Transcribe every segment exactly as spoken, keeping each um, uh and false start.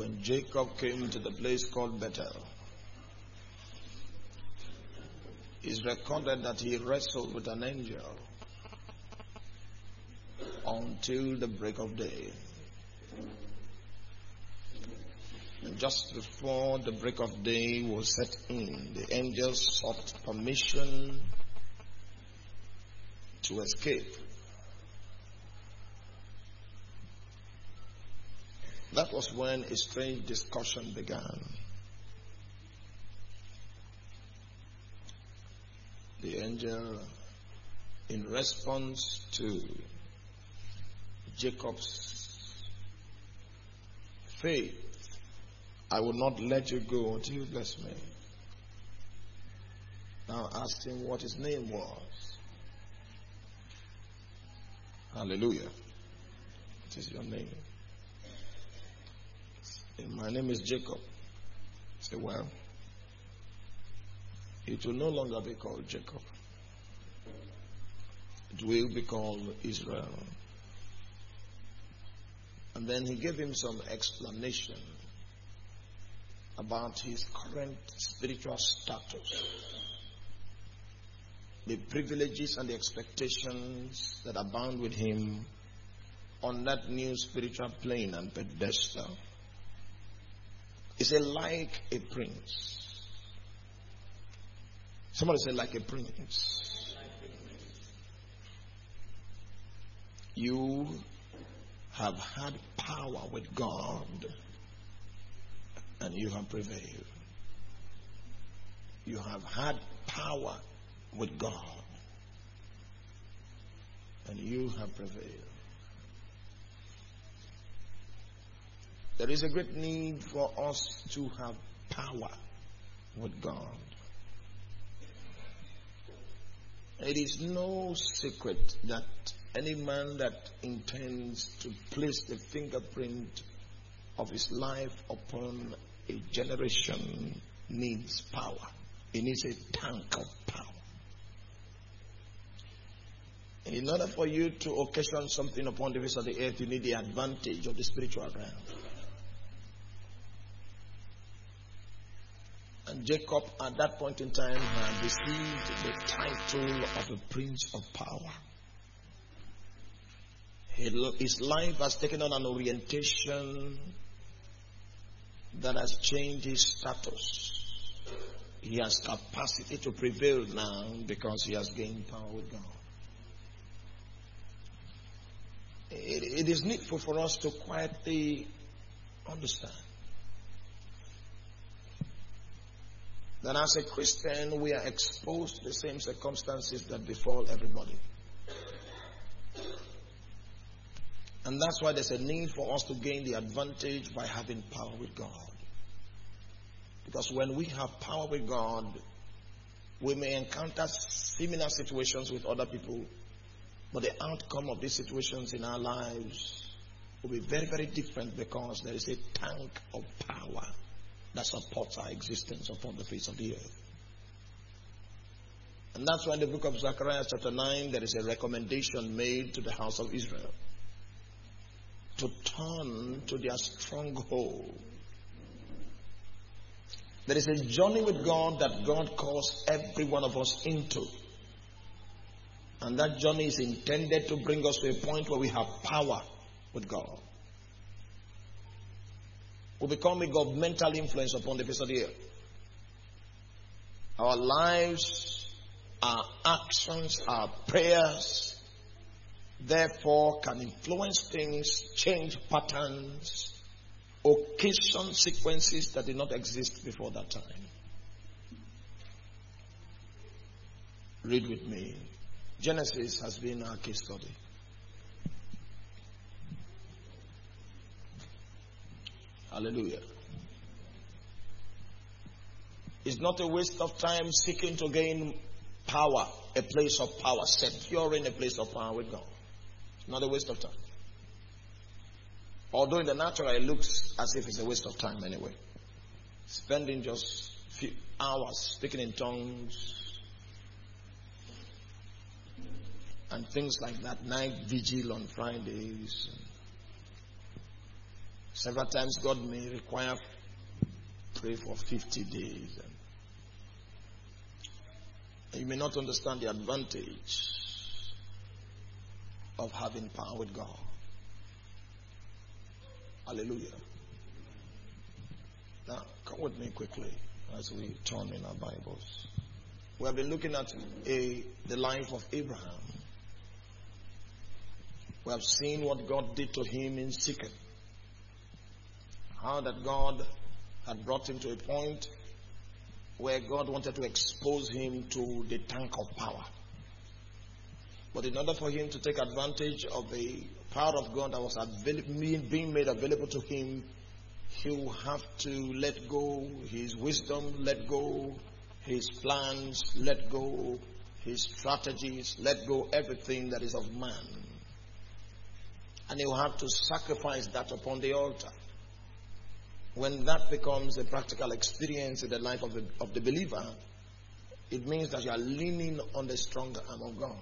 when Jacob came to the place called Bethel, it's recorded that he wrestled with an angel until the break of day. And just before the break of day was set in, the angel sought permission to escape. That was when a strange discussion began. The angel, in response to Jacob's faith, I will not let you go until you bless me. Now asked him what his name was. Hallelujah. What is your name? My name is Jacob. Say, well, it will no longer be called Jacob. It will be called Israel. And then he gave him some explanation about his current spiritual status, the privileges and the expectations that abound with him on that new spiritual plane and pedestal. He said, like a prince. Somebody said, like a prince. You have had power with God, and you have prevailed. You have had power with God, and you have prevailed. There is a great need for us to have power with God. It is no secret that any man that intends to place the fingerprint of his life upon a generation needs power. He needs a tank of power. In order for you to occasion something upon the face of the earth, you need the advantage of the spiritual realm. And Jacob at that point in time had received the title of a prince of power. His life has taken on an orientation that has changed his status. He has capacity to prevail now because he has gained power with God. It, it is needful for us to quietly understand that as a Christian, we are exposed to the same circumstances that befall everybody. And that's why there's a need for us to gain the advantage by having power with God. Because when we have power with God, we may encounter similar situations with other people, but the outcome of these situations in our lives will be very, very different because there is a tank of power that supports our existence upon the face of the earth. And that's why in the book of Zechariah chapter nine, there is a recommendation made to the house of Israel to turn to their stronghold. There is a journey with God that God calls every one of us into. And that journey is intended to bring us to a point where we have power with God. We become a governmental influence upon the face of the earth. Our lives, our actions, our prayers, therefore can influence things, change patterns, occasion sequences that did not exist before that time. Read with me. Genesis has been our case study. Hallelujah. It's not a waste of time seeking to gain power, a place of power, securing a place of power with God. It's not a waste of time. Although in the natural it looks as if it's a waste of time anyway. Spending just a few hours speaking in tongues and things like that, night vigil on Fridays, Several times God may require pray for fifty days. And you may not understand the advantage of having power with God. Hallelujah. Now, come with me quickly as we turn in our Bibles. We have been looking at a, the life of Abraham. We have seen what God did to him in Shechem. How that God had brought him to a point where God wanted to expose him to the tank of power. But in order for him to take advantage of the power of God that was being made available to him, he will have to let go his wisdom, let go his plans, let go his strategies, let go everything that is of man. And he will have to sacrifice that upon the altar. When that becomes a practical experience in the life of the, of the believer, it means that you are leaning on the stronger arm of God.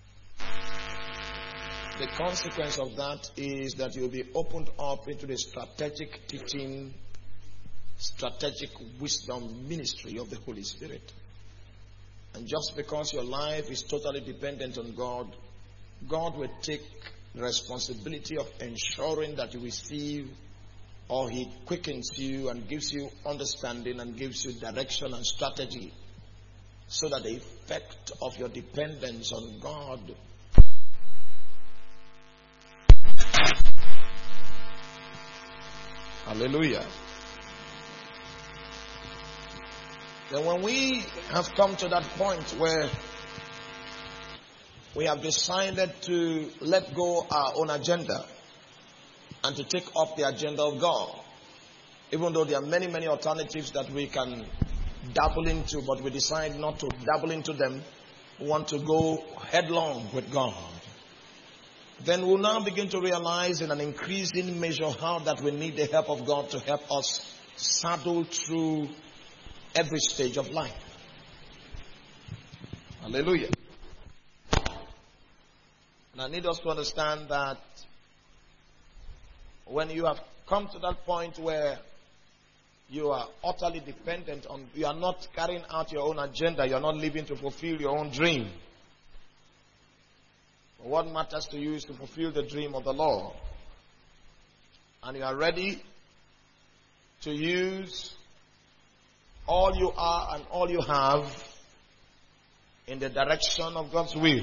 The consequence of that is that you will be opened up into the strategic teaching, strategic wisdom ministry of the Holy Spirit. And just because your life is totally dependent on God, God will take the responsibility of ensuring that you receive, or He quickens you and gives you understanding and gives you direction and strategy, so that the effect of your dependence on God Hallelujah. Then when we have come to that point where we have decided to let go our own agenda and to take up the agenda of God, even though there are many, many alternatives that we can dabble into, but we decide not to dabble into them, we want to go headlong with God. Then we'll now begin to realize in an increasing measure how that we need the help of God to help us saddle through every stage of life. Hallelujah. And I need us to understand that when you have come to that point where you are utterly dependent on, you are not carrying out your own agenda, you are not living to fulfill your own dream. What matters to you is to fulfill the dream of the Lord. And you are ready to use all you are and all you have in the direction of God's will.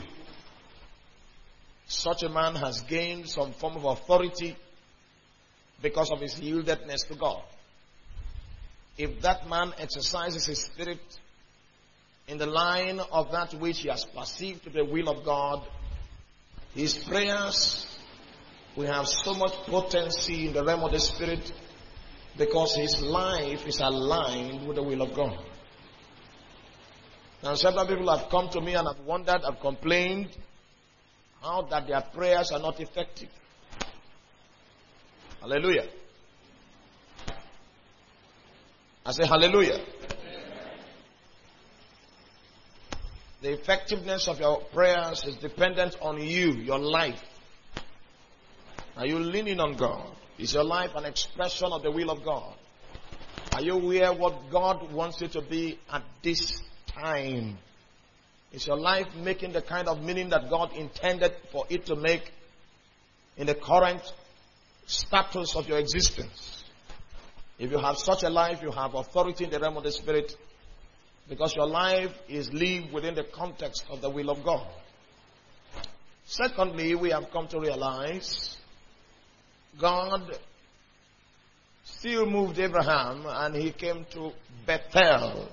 Such a man has gained some form of authority because of his yieldedness to God. If that man exercises his spirit in the line of that which he has perceived to be the will of God, his prayers will have so much potency in the realm of the Spirit because his life is aligned with the will of God. Now, several people have come to me and have wondered, have complained how that their prayers are not effective. Hallelujah. I say hallelujah. The effectiveness of your prayers is dependent on you, your life. Are you leaning on God? Is your life an expression of the will of God? Are you aware what God wants you to be at this time? Is your life making the kind of meaning that God intended for it to make in the current status of your existence? If you have such a life, you have authority in the realm of the Spirit, because your life is lived within the context of the will of God. Secondly, we have come to realize God still moved Abraham and he came to Bethel.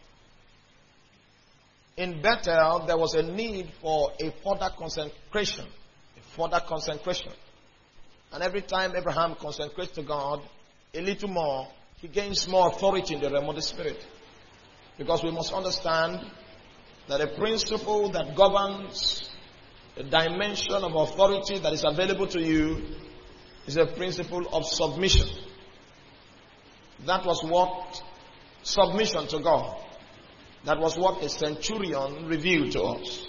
In Bethel, there was a need for a further consecration. A further consecration. And every time Abraham consecrates to God a little more, he gains more authority in the realm of the Spirit. Because we must understand that a principle that governs the dimension of authority that is available to you is a principle of submission. That was what submission to God. That was what a centurion revealed to us.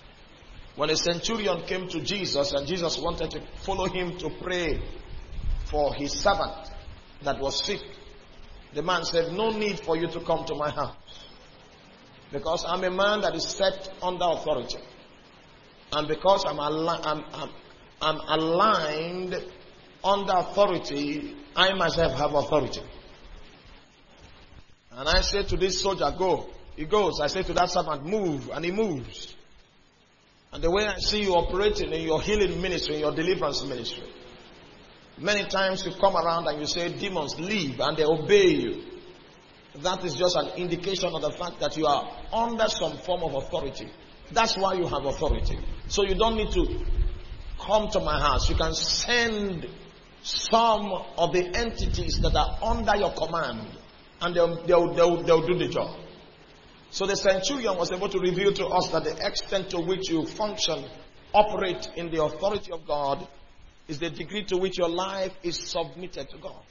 When a centurion came to Jesus and Jesus wanted to follow him to pray for his servant that was sick. The man said, no need for you to come to my house, because I'm a man that is set under authority. And because I'm, al- I'm, I'm, I'm aligned under authority, I myself have authority. And I say to this soldier, go. He goes. I say to that servant, move. And he moves. And the way I see you operating in your healing ministry, in your deliverance ministry, many times you come around and you say, demons, leave, and they obey you. That is just an indication of the fact that you are under some form of authority. That's why you have authority. So you don't need to come to my house. You can send some of the entities that are under your command, and they'll, they'll, they'll, they'll do the job. So the centurion was able to reveal to us that the extent to which you function, operate in the authority of God, is the degree to which your life is submitted to God.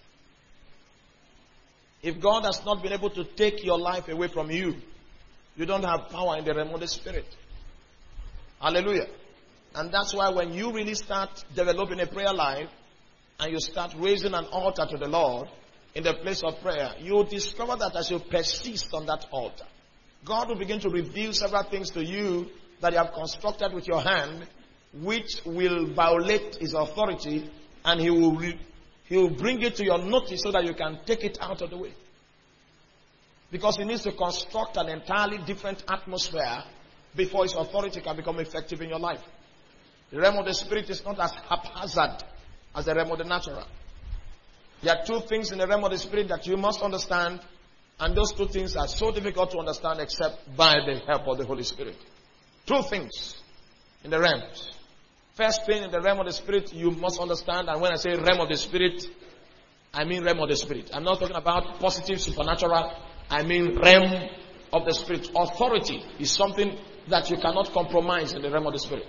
If God has not been able to take your life away from you, you don't have power in the realm of the Spirit. Hallelujah. And that's why when you really start developing a prayer life, and you start raising an altar to the Lord in the place of prayer, you discover that as you persist on that altar, God will begin to reveal several things to you that you have constructed with your hand, which will violate his authority, and he will re- he will bring it to your notice so that you can take it out of the way. Because he needs to construct an entirely different atmosphere before his authority can become effective in your life. The realm of the Spirit is not as haphazard as the realm of the natural. There are two things in the realm of the Spirit that you must understand, and those two things are so difficult to understand except by the help of the Holy Spirit. Two things in the realms. First thing in the realm of the Spirit you must understand, and when I say realm of the Spirit, I mean realm of the Spirit. I'm not talking about positive, supernatural. I mean realm of the Spirit. Authority is something that you cannot compromise in the realm of the Spirit.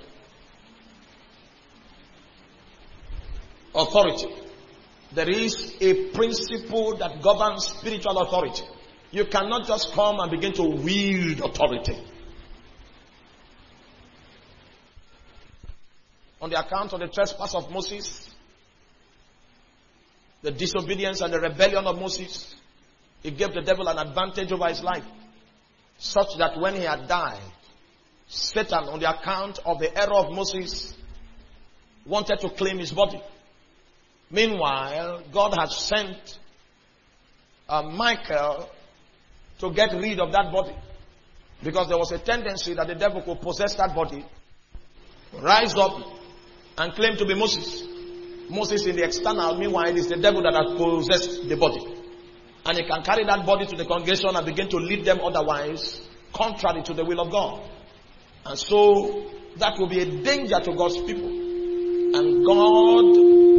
Authority. There is a principle that governs spiritual authority. You cannot just come and begin to wield authority. On the account of the trespass of Moses, the disobedience and the rebellion of Moses, he gave the devil an advantage over his life, such that when he had died, Satan, on the account of the error of Moses, wanted to claim his body. Meanwhile, God had sent uh, Michael to get rid of that body, because there was a tendency that the devil could possess that body, rise up and claim to be Moses. Moses in the external, meanwhile, it is the devil that has possessed the body. And he can carry that body to the congregation and begin to lead them otherwise, contrary to the will of God. And so, that will be a danger to God's people. And God,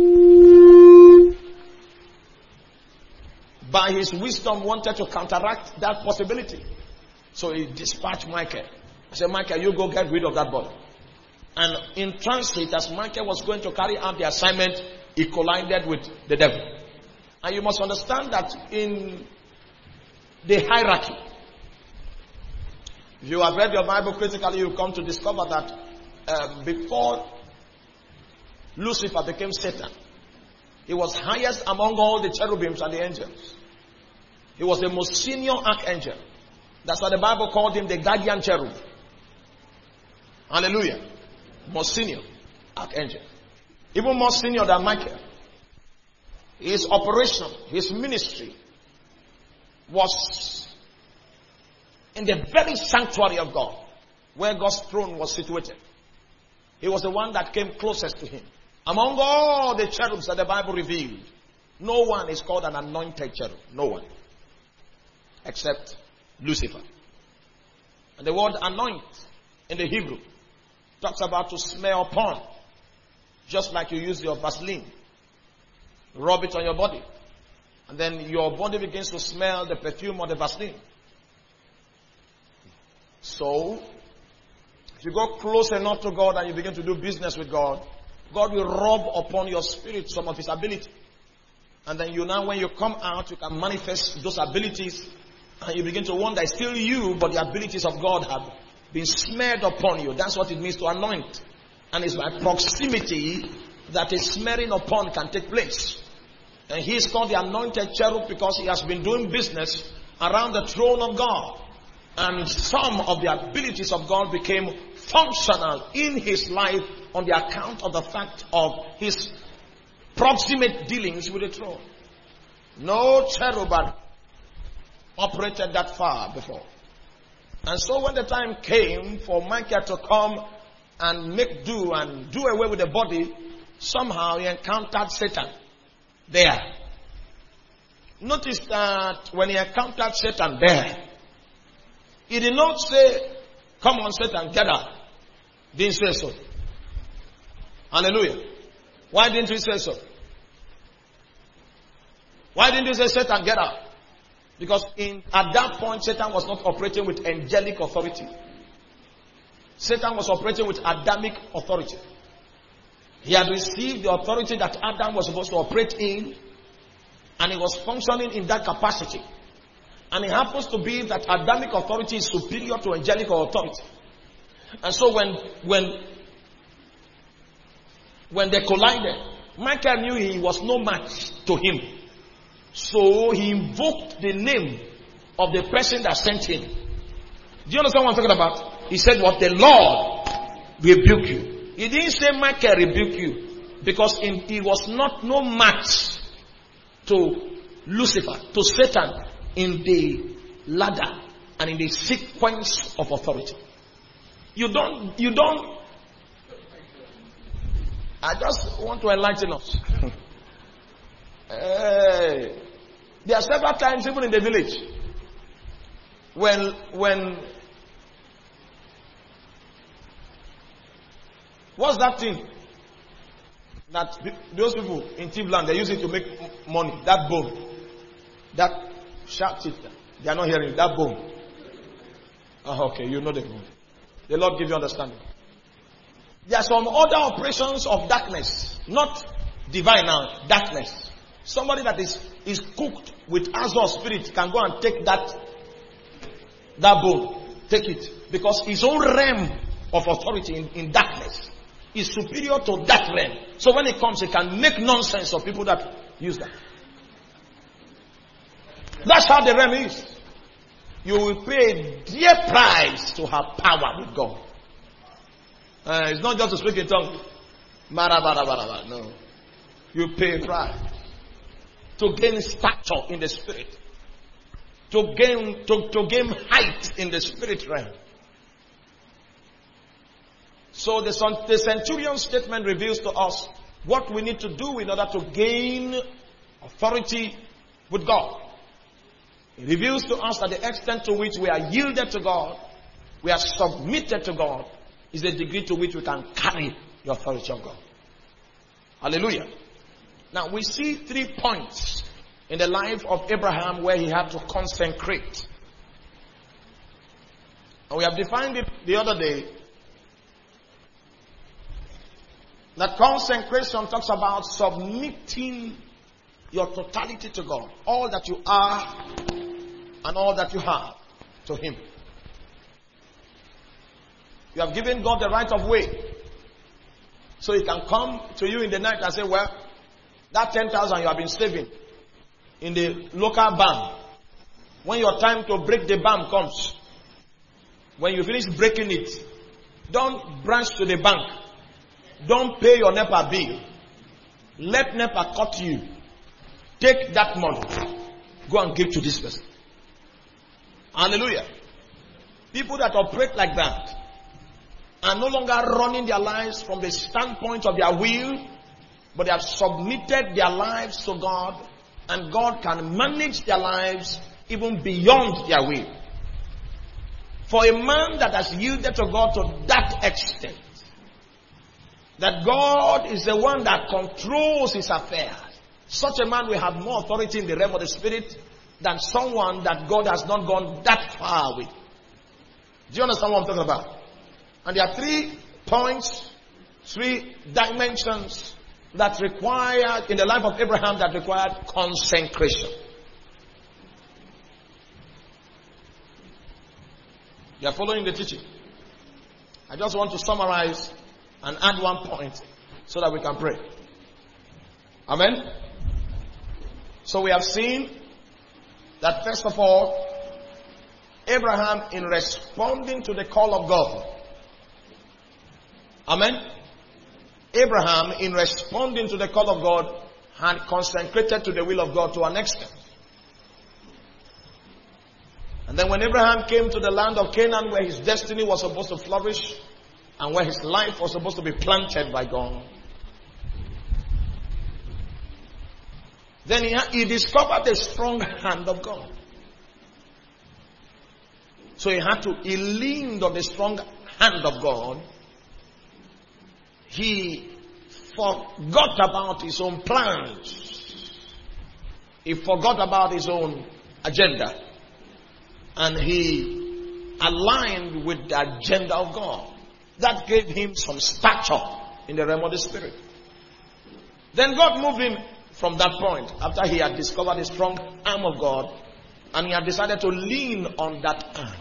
by his wisdom, wanted to counteract that possibility. So he dispatched Michael. I said, Michael, you go get rid of that body. And in transit, as Michael was going to carry out the assignment, he collided with the devil. And you must understand that in the hierarchy, if you have read your Bible critically, you come to discover that um, before Lucifer became Satan, he was highest among all the cherubims and the angels. He was the most senior archangel. That's why the Bible called him the guardian cherub. Hallelujah. Most senior archangel. Even more senior than Michael. His operation, his ministry was in the very sanctuary of God, where God's throne was situated. He was the one that came closest to him. Among all the cherubs that the Bible revealed, no one is called an anointed cherub. No one. Except Lucifer. And the word anoint in the Hebrew talks about to smear upon. Just like you use your Vaseline. Rub it on your body. And then your body begins to smell the perfume of the Vaseline. So, if you go close enough to God and you begin to do business with God, God will rub upon your spirit some of his ability. And then you now, when you come out, you can manifest those abilities. And you begin to wonder, it's still you, but the abilities of God have been smeared upon you. That's what it means to anoint. And it's by proximity that a smearing upon can take place. And he is called the anointed cherub because he has been doing business around the throne of God. And some of the abilities of God became functional in his life on the account of the fact of his proximate dealings with the throne. No cherub had operated that far before. And so when the time came for Michael to come and make do and do away with the body, somehow he encountered Satan there. Notice that when he encountered Satan there, he did not say, "Come on, Satan, get up." Didn't say so. Hallelujah. Why didn't he say so? Why didn't he say, "Satan, get up"? Because in, at that point, Satan was not operating with angelic authority. Satan was operating with Adamic authority. He had received the authority that Adam was supposed to operate in, and he was functioning in that capacity. And it happens to be that Adamic authority is superior to angelic authority. And so when when when they collided, Michael knew he was no match to him. So he invoked the name of the person that sent him. Do you understand what I'm talking about? He said, "What? The Lord rebuke you." He didn't say Michael rebuke you, because in, he was not no match to Lucifer, to Satan, in the ladder and in the sequence of authority. You don't, you don't, I just want to enlighten us. Hey, there are several times even in the village when, when, what's that thing that those people in Tivland, they use it to make money, that bone, that shout it, they are not hearing it, that bone. Oh, okay, you know the bone. The Lord give you understanding. There are some other operations of darkness, not divine now, darkness. Somebody that is, is cooked with Azor spirit can go and take that, that bone. Take it. Because his own realm of authority in, in darkness is superior to that realm. So when it comes, it can make nonsense of people that use that. That's how the realm is. You will pay a dear price to have power with God. Uh, it's not just to speak in tongues. No. You pay a price to gain stature in the spirit, to gain to, to gain height in the spirit realm. So the, the centurion statement reveals to us what we need to do in order to gain authority with God. It reveals to us that the extent to which we are yielded to God, we are submitted to God, is the degree to which we can carry the authority of God. Hallelujah. Now we see three points in the life of Abraham where he had to consecrate. And we have defined it the other day. That consecration talks about submitting your totality to God. All that you are and all that you have to Him. You have given God the right of way. So He can come to you in the night and say, well, that ten thousand you have been saving in the local bank, when your time to break the bank comes, when you finish breaking it, don't branch to the bank. Don't pay your NEPA bill. Let NEPA cut you. Take that money. Go and give to this person. Hallelujah. People that operate like that are no longer running their lives from the standpoint of their will, but they have submitted their lives to God, and God can manage their lives even beyond their will. For a man that has yielded to God to that extent, that God is the one that controls his affairs, such a man will have more authority in the realm of the spirit than someone that God has not gone that far with. Do you understand what I'm talking about? And there are three points, three dimensions that required in the life of Abraham that required consecration. You are following the teaching? I just want to summarize and add one point so that we can pray. Amen? So we have seen that first of all, Abraham, in responding to the call of God, amen, Abraham, in responding to the call of God, had consecrated to the will of God to an extent. And then when Abraham came to the land of Canaan, where his destiny was supposed to flourish and where his life was supposed to be planted by God, then he, he discovered the strong hand of God. So he had to, he leaned on the strong hand of God. He forgot about his own plans. He forgot about his own agenda. And he aligned with the agenda of God. That gave him some stature in the realm of the spirit. Then God moved him from that point after he had discovered the strong arm of God, and he had decided to lean on that arm.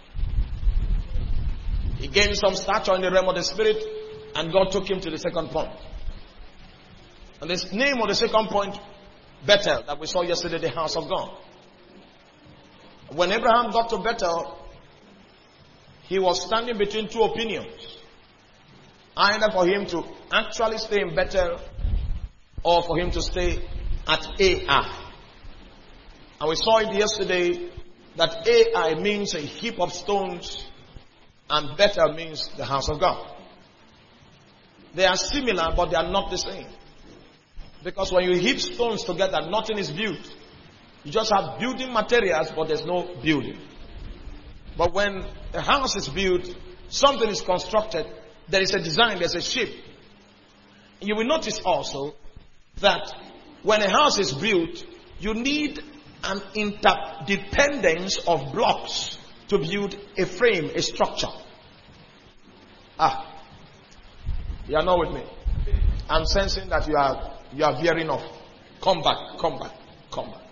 He gained some stature in the realm of the spirit, and God took him to the second point. And the name of the second point, Bethel, that we saw yesterday, the house of God. When Abraham got to Bethel, he was standing between two opinions. Either for him to actually stay in Bethel, or for him to stay at Ai. And we saw it yesterday that Ai means a heap of stones, and Bethel means the house of God. They are similar, but they are not the same. Because when you heap stones together, nothing is built. You just have building materials, but there's no building. But when a house is built, something is constructed, there is a design, there's a shape. You will notice also that when a house is built, you need an interdependence of blocks to build a frame, a structure. Ah, you are not with me. I'm sensing that you are you are veering off. Come back, come back, come back.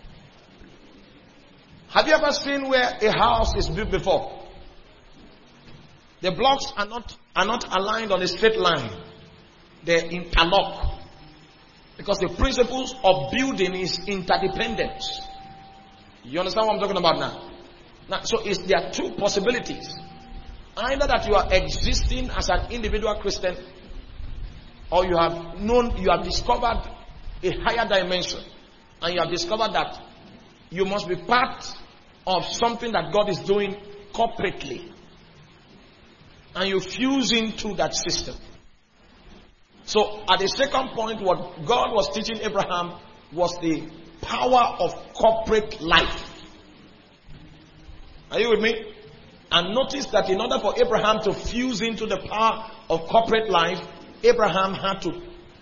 Have you ever seen where a house is built before? The blocks are not are not aligned on a straight line. They interlock. Because the principles of building is interdependence. You understand what I'm talking about now? Now, so it's, there are two possibilities. Either that you are existing as an individual Christian, or you have known, you have discovered a higher dimension, and you have discovered that you must be part of something that God is doing corporately, and you fuse into that system. So at the second point, what God was teaching Abraham was the power of corporate life. Are you with me? And notice that in order for Abraham to fuse into the power of corporate life, Abraham had to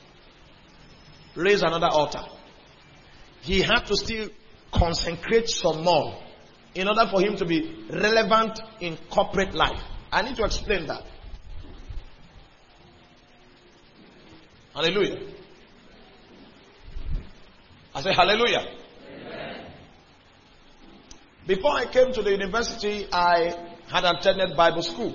raise another altar. He had to still consecrate some more in order for him to be relevant in corporate life. I need to explain that. Hallelujah. I say hallelujah. Amen. Before I came to the university, I had attended Bible school.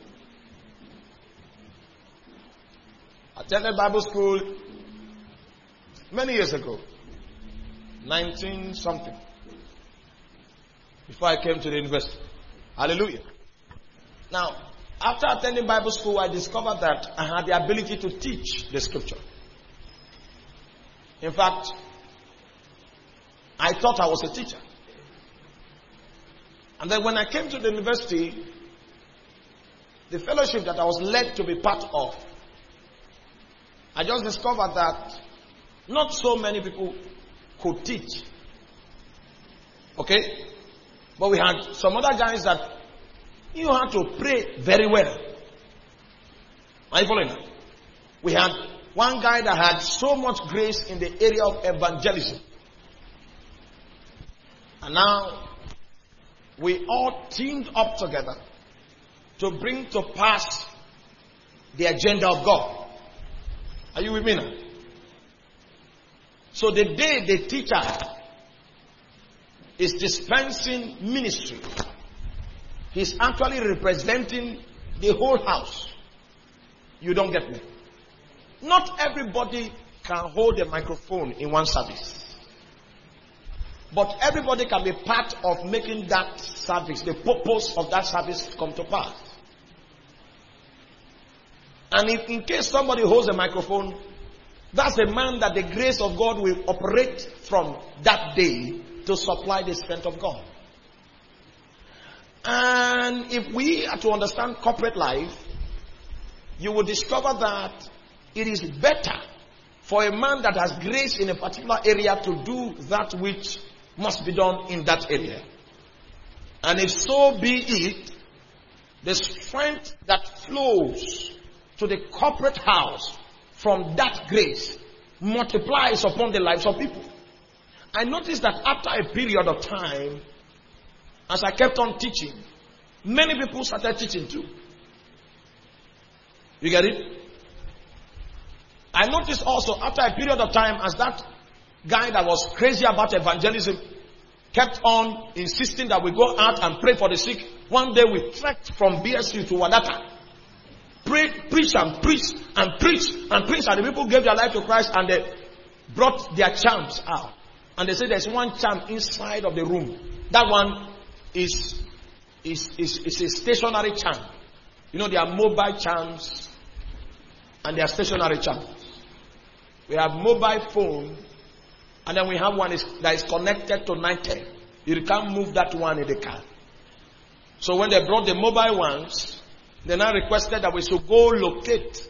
I attended Bible school many years ago. nineteen something. Before I came to the university. Hallelujah. Now, after attending Bible school, I discovered that I had the ability to teach the scripture. In fact, I thought I was a teacher. And then when I came to the university, the fellowship that I was led to be part of, I just discovered that not so many people could teach. Okay? But we had some other guys that you had to pray very well. Are you following that? We had one guy that had so much grace in the area of evangelism. And now, we all teamed up together to bring to pass the agenda of God. Are you with me now? So the day the teacher is dispensing ministry, he's actually representing the whole house. You don't get me. Not everybody can hold a microphone in one service. But everybody can be part of making that service, the purpose of that service come to pass. And if in case somebody holds a microphone, that's the man that the grace of God will operate from that day to supply the strength of God. And if we are to understand corporate life, you will discover that it is better for a man that has grace in a particular area to do that which must be done in that area. And if so be it, the strength that flows to the corporate house from that grace multiplies upon the lives of people. I noticed that after a period of time, as I kept on teaching, many people started teaching too. You get it? I noticed also after a period of time, as that guy that was crazy about evangelism kept on insisting that we go out and pray for the sick, one day we trekked from B S U to Wadata. Pray, preach and preach and preach and preach, and the people gave their life to Christ and they brought their charms out. And they said there's one charm inside of the room. That one is, is, is, is a stationary charm. You know, there are mobile charms and there are stationary charms. We have mobile phone, and then we have one is, that is connected to Nitel. You can't move that one in the car. So when they brought the mobile ones, they now requested that we should go locate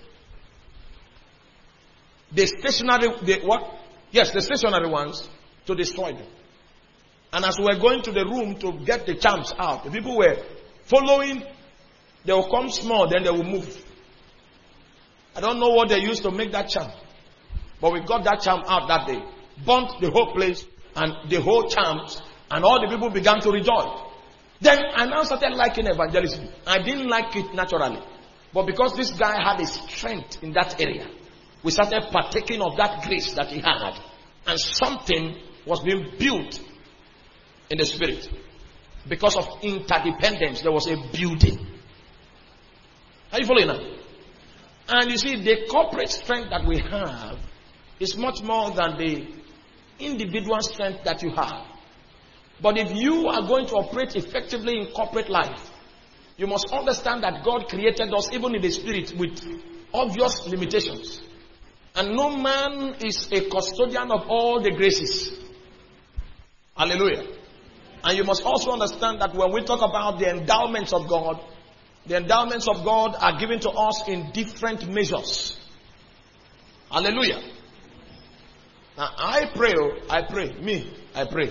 the stationary, the what? Yes, the stationary ones, to destroy them. And as we were going to the room to get the charms out, the people were following. They will come small, then they will move. I don't know what they used to make that charm, but we got that charm out that day, burnt the whole place and the whole charms, and all the people began to rejoice. Then I now started liking evangelism. I didn't like it naturally, but because this guy had a strength in that area, we started partaking of that grace that he had, and something was being built in the spirit. Because of interdependence, there was a building. Are you following now? And you see, the corporate strength that we have is much more than the individual strength that you have. But if you are going to operate effectively in corporate life, you must understand that God created us even in the spirit with obvious limitations. And no man is a custodian of all the graces. Hallelujah. And you must also understand that when we talk about the endowments of God, the endowments of God are given to us in different measures. Hallelujah. Now I pray, I pray, me, I pray.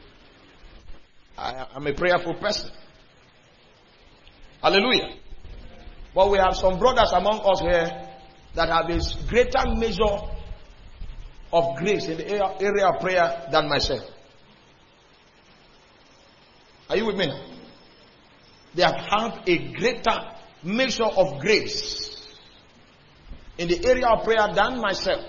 I am a prayerful person. Hallelujah. But we have some brothers among us here that have a greater measure of grace in the area of prayer than myself. Are you with me? They have had a greater measure of grace in the area of prayer than myself.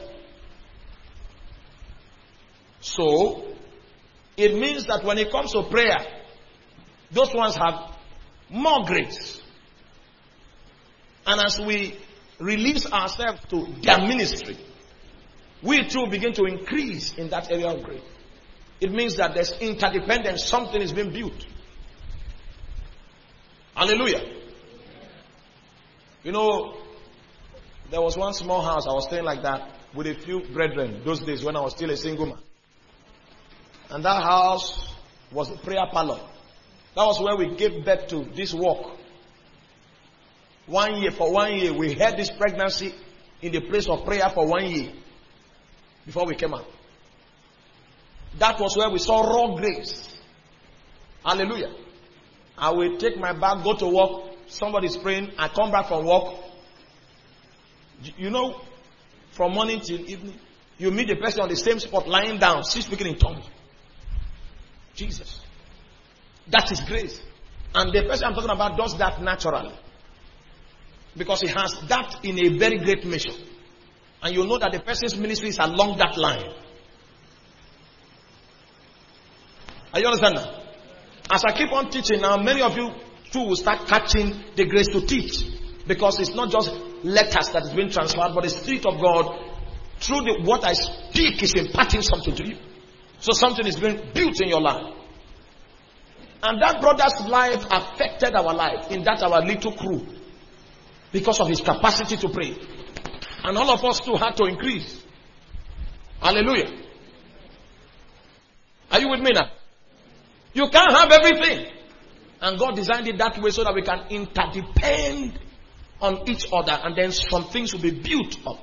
So, it means that when it comes to prayer, those ones have more grace. And as we release ourselves to their ministry, we too begin to increase in that area of grace. It means that there's interdependence, something is being built. Hallelujah. You know, there was one small house I was staying like that with a few brethren those days when I was still a single man. And that house was a prayer parlor. That was where we gave birth to this work. One year, for one year, we had this pregnancy in the place of prayer for one year before we came out. That was where we saw raw grace. Hallelujah. I will take my bag, go to work. Somebody's praying. I come back from work. You know, from morning till evening, you meet the person on the same spot, lying down, still speaking in tongues. Jesus. That is grace. And the person I'm talking about does that naturally. Because he has that in a very great measure. And you know that the person's ministry is along that line. Are you understand now? As I keep on teaching now, many of you too will start catching the grace to teach. Because it's not just letters that is being transferred, but the Spirit of God, through the, what I speak, is imparting something to you. So something is being built in your life. And that brother's life affected our life in that our little crew because of his capacity to pray. And all of us too had to increase. Hallelujah. Are you with me now? You can't have everything. And God designed it that way so that we can interdepend on each other, and then some things will be built up.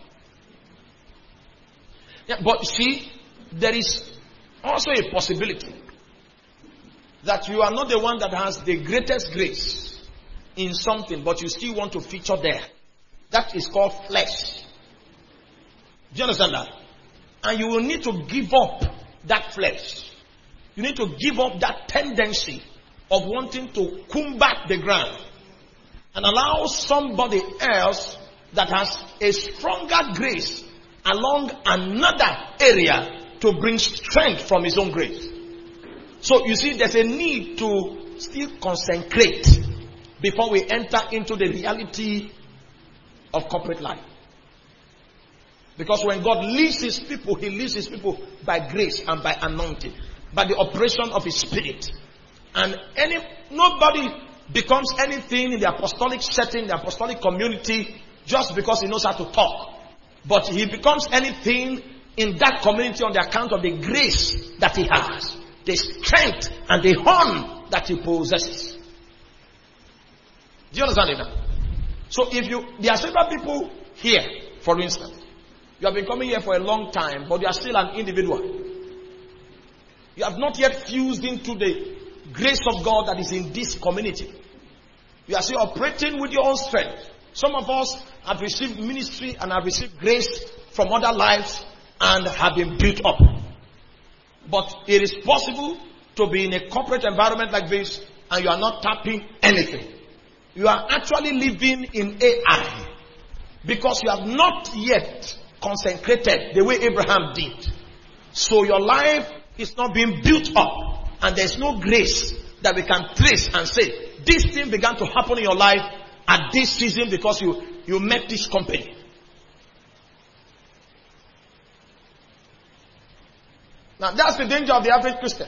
Yeah, but see, there is also a possibility that you are not the one that has the greatest grace in something, but you still want to feature there. That is called flesh. Do you understand that? And you will need to give up that flesh. You need to give up that tendency of wanting to combat the ground and allow somebody else that has a stronger grace along another area to bring strength from his own grace. So you see, there's a need to still consecrate before we enter into the reality of corporate life. Because when God leads his people, he leads his people by grace and by anointing, by the operation of his spirit. And any nobody becomes anything in the apostolic setting, the apostolic community, just because he knows how to talk. But he becomes anything in that community on the account of the grace that he has, the strength and the horn that he possesses. Do you understand it now? So if you, there are several people here, for instance, you have been coming here for a long time, but you are still an individual. You have not yet fused into the grace of God that is in this community. You are still operating with your own strength. Some of us have received ministry and have received grace from other lives and have been built up. But it is possible to be in a corporate environment like this and you are not tapping anything. You are actually living in A I because you have not yet consecrated the way Abraham did. So your life is not being built up, and there's no grace that we can trace and say this thing began to happen in your life at this season because you, you met this company. Now that's the danger of the average Christian.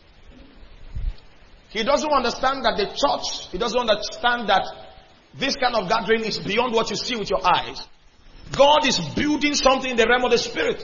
He doesn't understand that the church, he doesn't understand that this kind of gathering is beyond what you see with your eyes. God is building something in the realm of the spirit.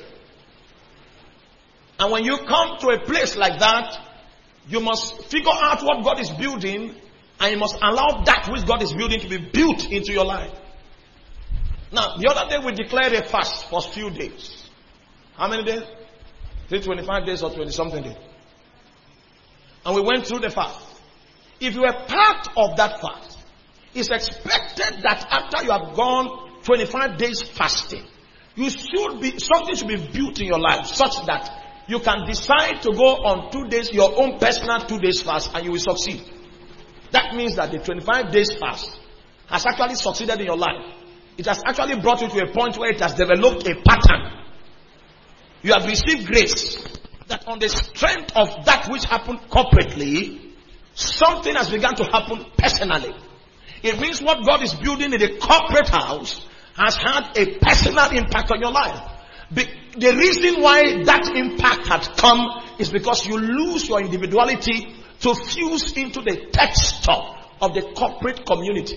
And when you come to a place like that, you must figure out what God is building, and you must allow that which God is building to be built into your life. Now, the other day we declared a fast for a few days. How many days? Is it twenty-five days or twenty something days? And we went through the fast. If you were part of that fast, it's expected that after you have gone twenty-five days fasting, you should be, something should be built in your life such that you can decide to go on two days, your own personal two days fast, and you will succeed. That means that the twenty-five days fast has actually succeeded in your life. It has actually brought you to a point where it has developed a pattern. You have received grace that on the strength of that which happened corporately, something has begun to happen personally. It means what God is building in the corporate house has had a personal impact on your life. Be- the reason why that impact had come is because you lose your individuality to fuse into the texture of the corporate community.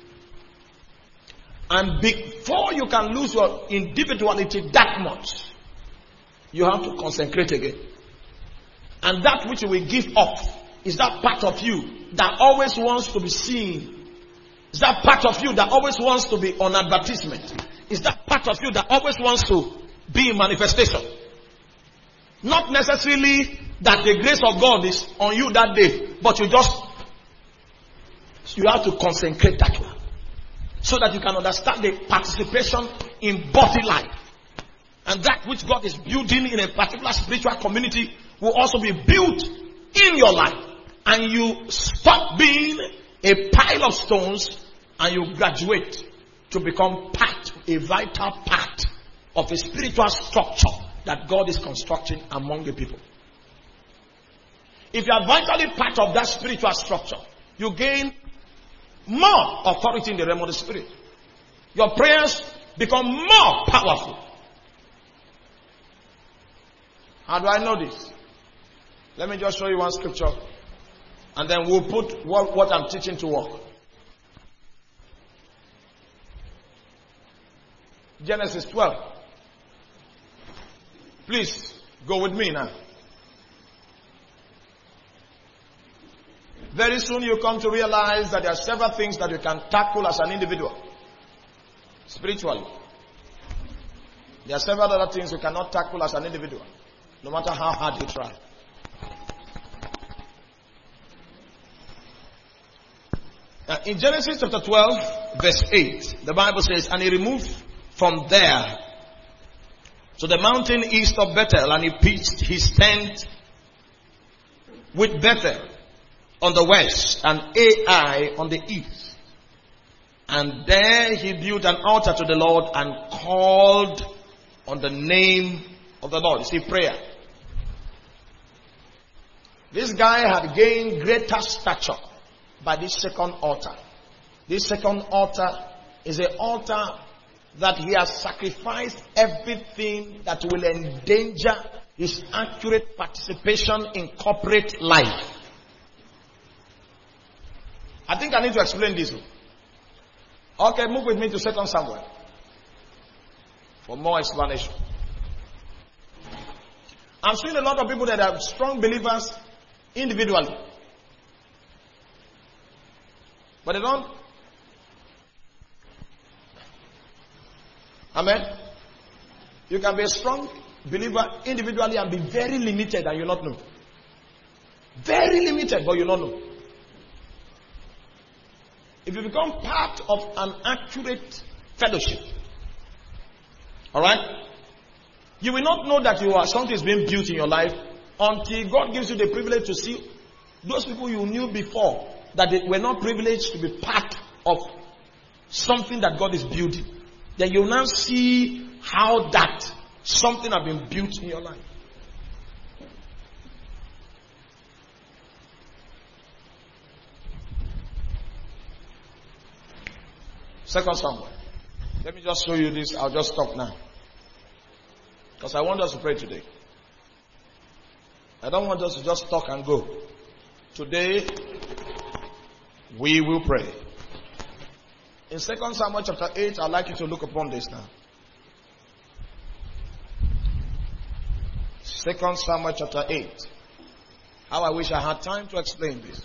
And before you can lose your individuality that much, you have to consecrate again. And that which you will give up is that part of you that always wants to be seen. Is that part of you that always wants to be on advertisement. Is that part of you that always wants to be in manifestation. Not necessarily that the grace of God is on you that day, but you just, you have to consecrate that one. So that you can understand the participation in body life. And that which God is building in a particular spiritual community will also be built in your life. And you stop being a pile of stones and you graduate to become part, a vital part of a spiritual structure that God is constructing among the people. If you are vitally part of that spiritual structure, you gain more authority in the realm of the spirit. Your prayers become more powerful. How do I know this? Let me just show you one scripture. And then we'll put what, what I'm teaching to work. Genesis twelve. Please, go with me now. Very soon you come to realize that there are several things that you can tackle as an individual. Spiritually. There are several other things you cannot tackle as an individual. No matter how hard you try. Now, in Genesis chapter twelve, verse eight, the Bible says, and he removed from there to the mountain east of Bethel, and he pitched his tent with Bethel on the west and Ai on the east. And there he built an altar to the Lord and called on the name of the Lord. You see, prayer. This guy had gained greater stature by this second altar. This second altar is an altar that he has sacrificed everything that will endanger his accurate participation in corporate life. I think I need to explain this. Okay, move with me to Second Samuel for more explanation. I'm seeing a lot of people that are strong believers individually, but they don't. Amen. You can be a strong believer individually and be very limited and you not know. Very limited, but you not know. If you become part of an accurate fellowship, alright, you will not know that you are something is being built in your life until God gives you the privilege to see those people you knew before that they were not privileged to be part of something that God is building. Then you now see how that something has been built in your life. Second Samuel. Let me just show you this. I'll just stop now. Because I want us to pray today. I don't want us to just talk and go. Today, we will pray. In Second Samuel chapter eight, I'd like you to look upon this now. Second Samuel chapter eight. How I wish I had time to explain this.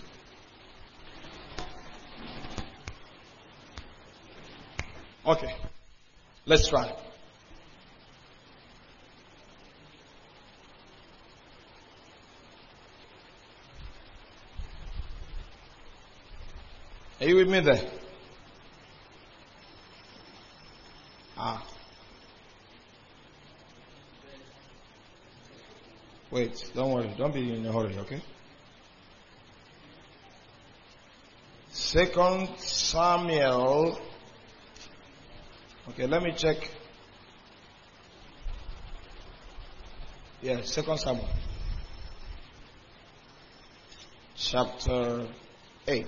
Okay. Let's try. Are you with me there? Ah. Wait, don't worry. Don't be in a hurry, okay? Second Samuel. Okay, let me check. Yeah, Second Samuel. Chapter eight.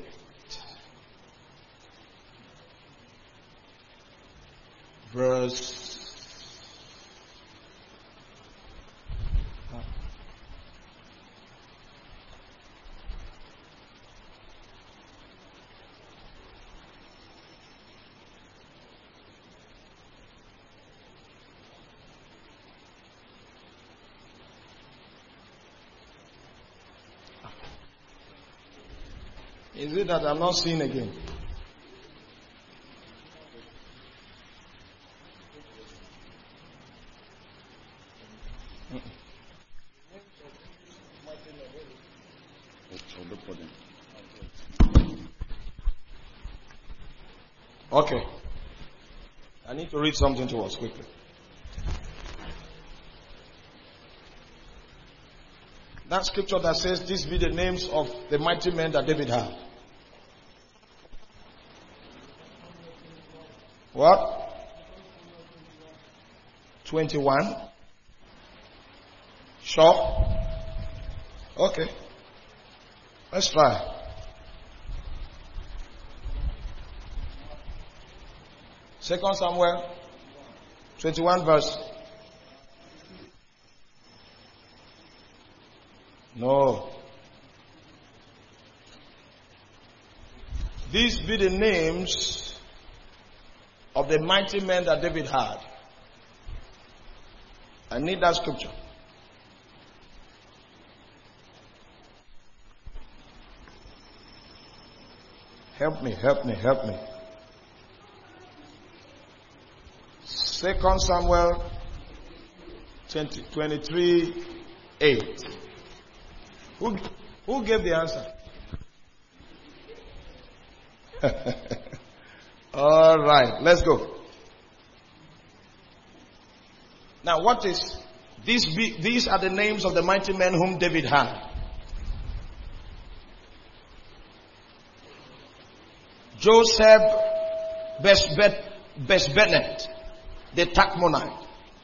Verse Is it that I'm not seeing again? Okay. I need to read something to us quickly. That scripture that says, these be the names of the mighty men that David had. What? twenty-one. Sure? Okay. Let's try. Second Samuel twenty-one verse. No. These be the names of the mighty men that David had. I need that scripture. Help me, help me, help me. Second Samuel twenty, twenty-three, eight. Who, who gave the answer? All right, let's go. Now, what is these? Be, these are the names of the mighty men whom David had. Joseph Besbenet, the Tachmonite,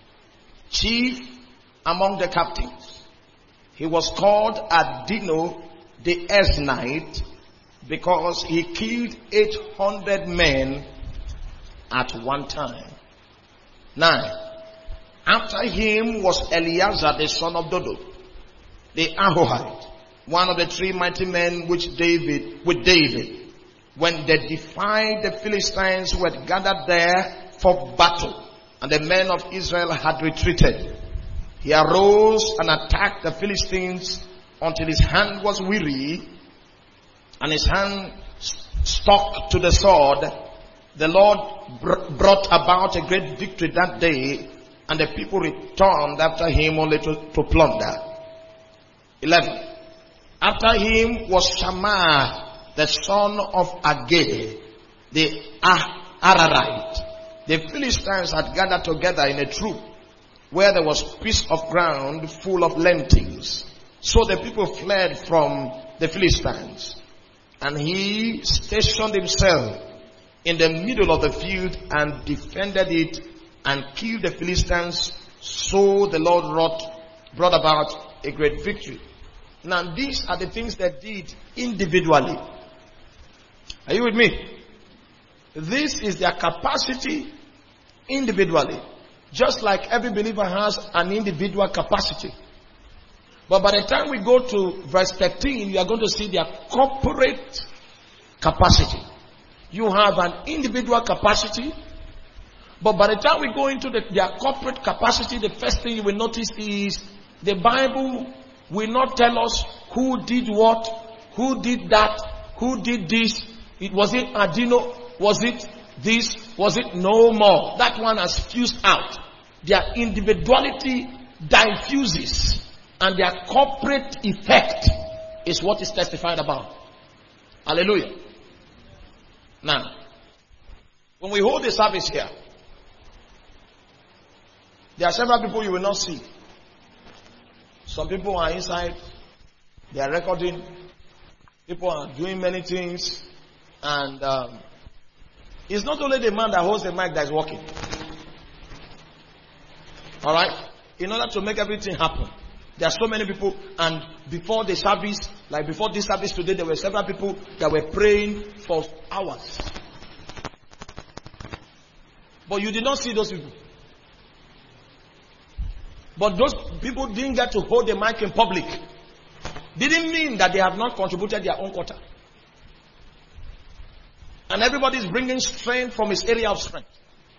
chief among the captains. He was called Adino the Eznite because he killed eight hundred men at one time. Nine. After him was Eleazar the son of Dodo, the Ahohite, one of the three mighty men which David, with David, when they defied the Philistines who had gathered there for battle, and the men of Israel had retreated. He arose and attacked the Philistines until his hand was weary, and his hand stuck to the sword. The Lord br- brought about a great victory that day, and the people returned after him only to, to plunder. Eleven. After him was Shammah, the son of Agee, the Ararite. The Philistines had gathered together in a troop where there was a piece of ground full of lentils. So the people fled from the Philistines, and he stationed himself in the middle of the field and defended it and killed the Philistines. So the Lord wrought, brought about a great victory. Now these are the things they did individually. Are you with me? This is their capacity individually. Just like every believer has an individual capacity. But by the time we go to verse thirteen, you are going to see their corporate capacity. You have an individual capacity, but by the time we go into the, their corporate capacity, the first thing you will notice is the Bible will not tell us who did what, who did that, who did this. It was it Adino, was it this, was it no more. That one has fused out. Their individuality diffuses, and their corporate effect is what is testified about. Hallelujah. Now, when we hold the service here, there are several people you will not see. Some people are inside, they are recording, people are doing many things, and um, it's not only the man that holds the mic that is working. Alright? In order to make everything happen, there are so many people, and before the service, like before this service today, there were several people that were praying for hours. But you did not see those people. But those people didn't get to hold the mic in public. Didn't mean that they have not contributed their own quota. And everybody is bringing strength from his area of strength.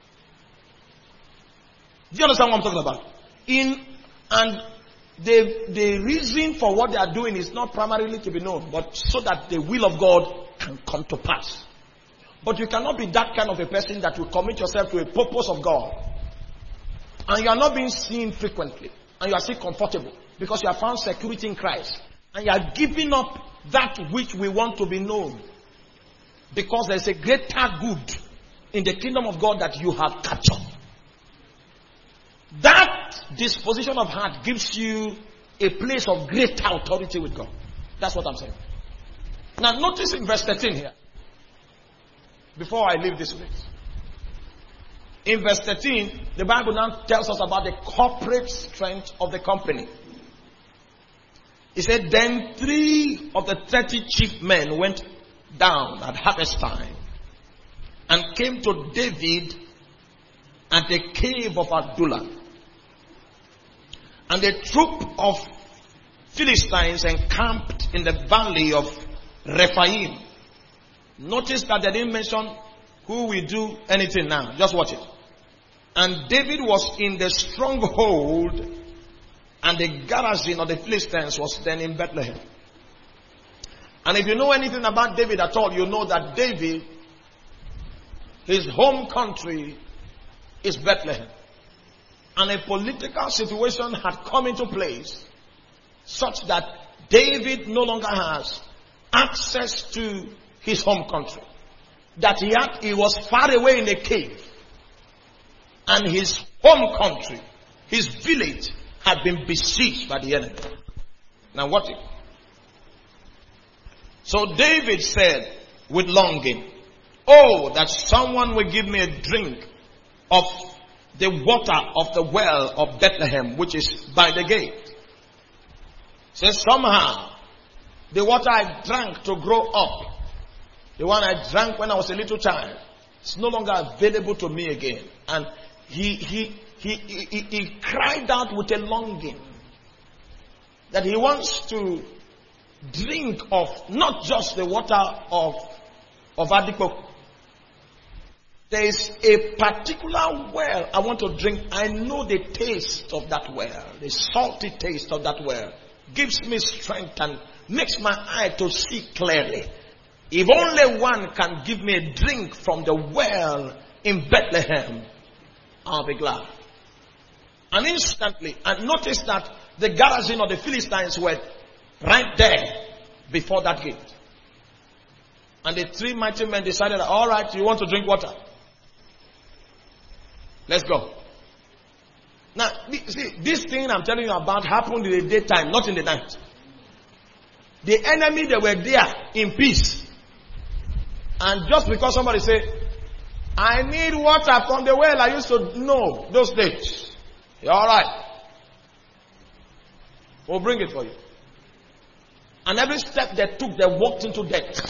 Do you understand what I'm talking about? In and the the reason for what they are doing is not primarily to be known, but so that the will of God can come to pass. But you cannot be that kind of a person that will commit yourself to a purpose of God, and you are not being seen frequently, and you are still comfortable because you have found security in Christ, and you are giving up that which we want to be known, because there is a greater good in the kingdom of God that you have captured. That disposition of heart gives you a place of greater authority with God. That's what I'm saying. Now notice in verse thirteen here, before I leave this place. In verse thirteen, the Bible now tells us about the corporate strength of the company. It said, then three of the thirty chief men went down at harvest time and came to David at the cave of Adullam. And a troop of Philistines encamped in the valley of Rephaim. Notice that they didn't mention who will do anything now. Just watch it. And David was in the stronghold, and the garrison of the Philistines was then in Bethlehem. And if you know anything about David at all, you know that David, his home country is Bethlehem. And a political situation had come into place such that David no longer has access to his home country. That he had, he was far away in a cave. And his home country, his village, had been besieged by the enemy. Now what if? So David said with longing, "Oh, that someone will give me a drink of the water of the well of Bethlehem, which is by the gate." So somehow, the water I drank to grow up, the one I drank when I was a little child, is no longer available to me again. And he, he, he, he, he cried out with a longing that he wants to drink of not just the water of, of Adipo. There is a particular well I want to drink. I know the taste of that well. The salty taste of that well gives me strength and makes my eye to see clearly. If only one can give me a drink from the well in Bethlehem, I'll be glad. And instantly, I noticed that the garrison of the Philistines were right there before that gate. And the three mighty men decided, all right, you want to drink water? Let's go. Now, see, this thing I'm telling you about happened in the daytime, not in the night. The enemy, they were there in peace. And just because somebody say, I need water from the well I used to know those days. You're all right. We'll bring it for you. And every step they took, they walked into death.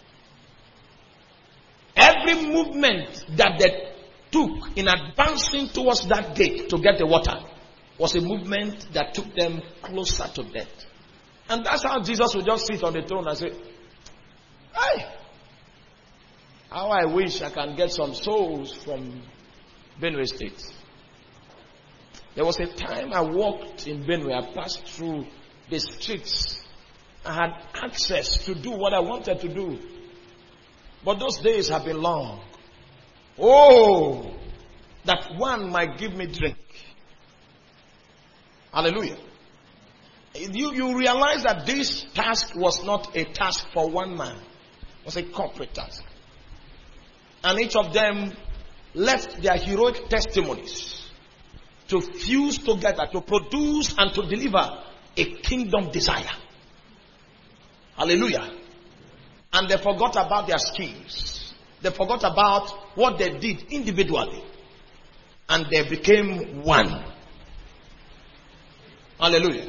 Every movement that they took in advancing towards that gate to get the water was a movement that took them closer to death. And that's how Jesus would just sit on the throne and say, hey, how I wish I can get some souls from Benue State. There was a time I walked in Benue, I passed through the streets. I had access to do what I wanted to do. But those days have been long. Oh, that one might give me drink. Hallelujah. You, you realize that this task was not a task for one man. It was a corporate task. And each of them left their heroic testimonies to fuse together, to produce and to deliver a kingdom desire. Hallelujah. And they forgot about their schemes. They forgot about what they did individually. And they became one. Hallelujah.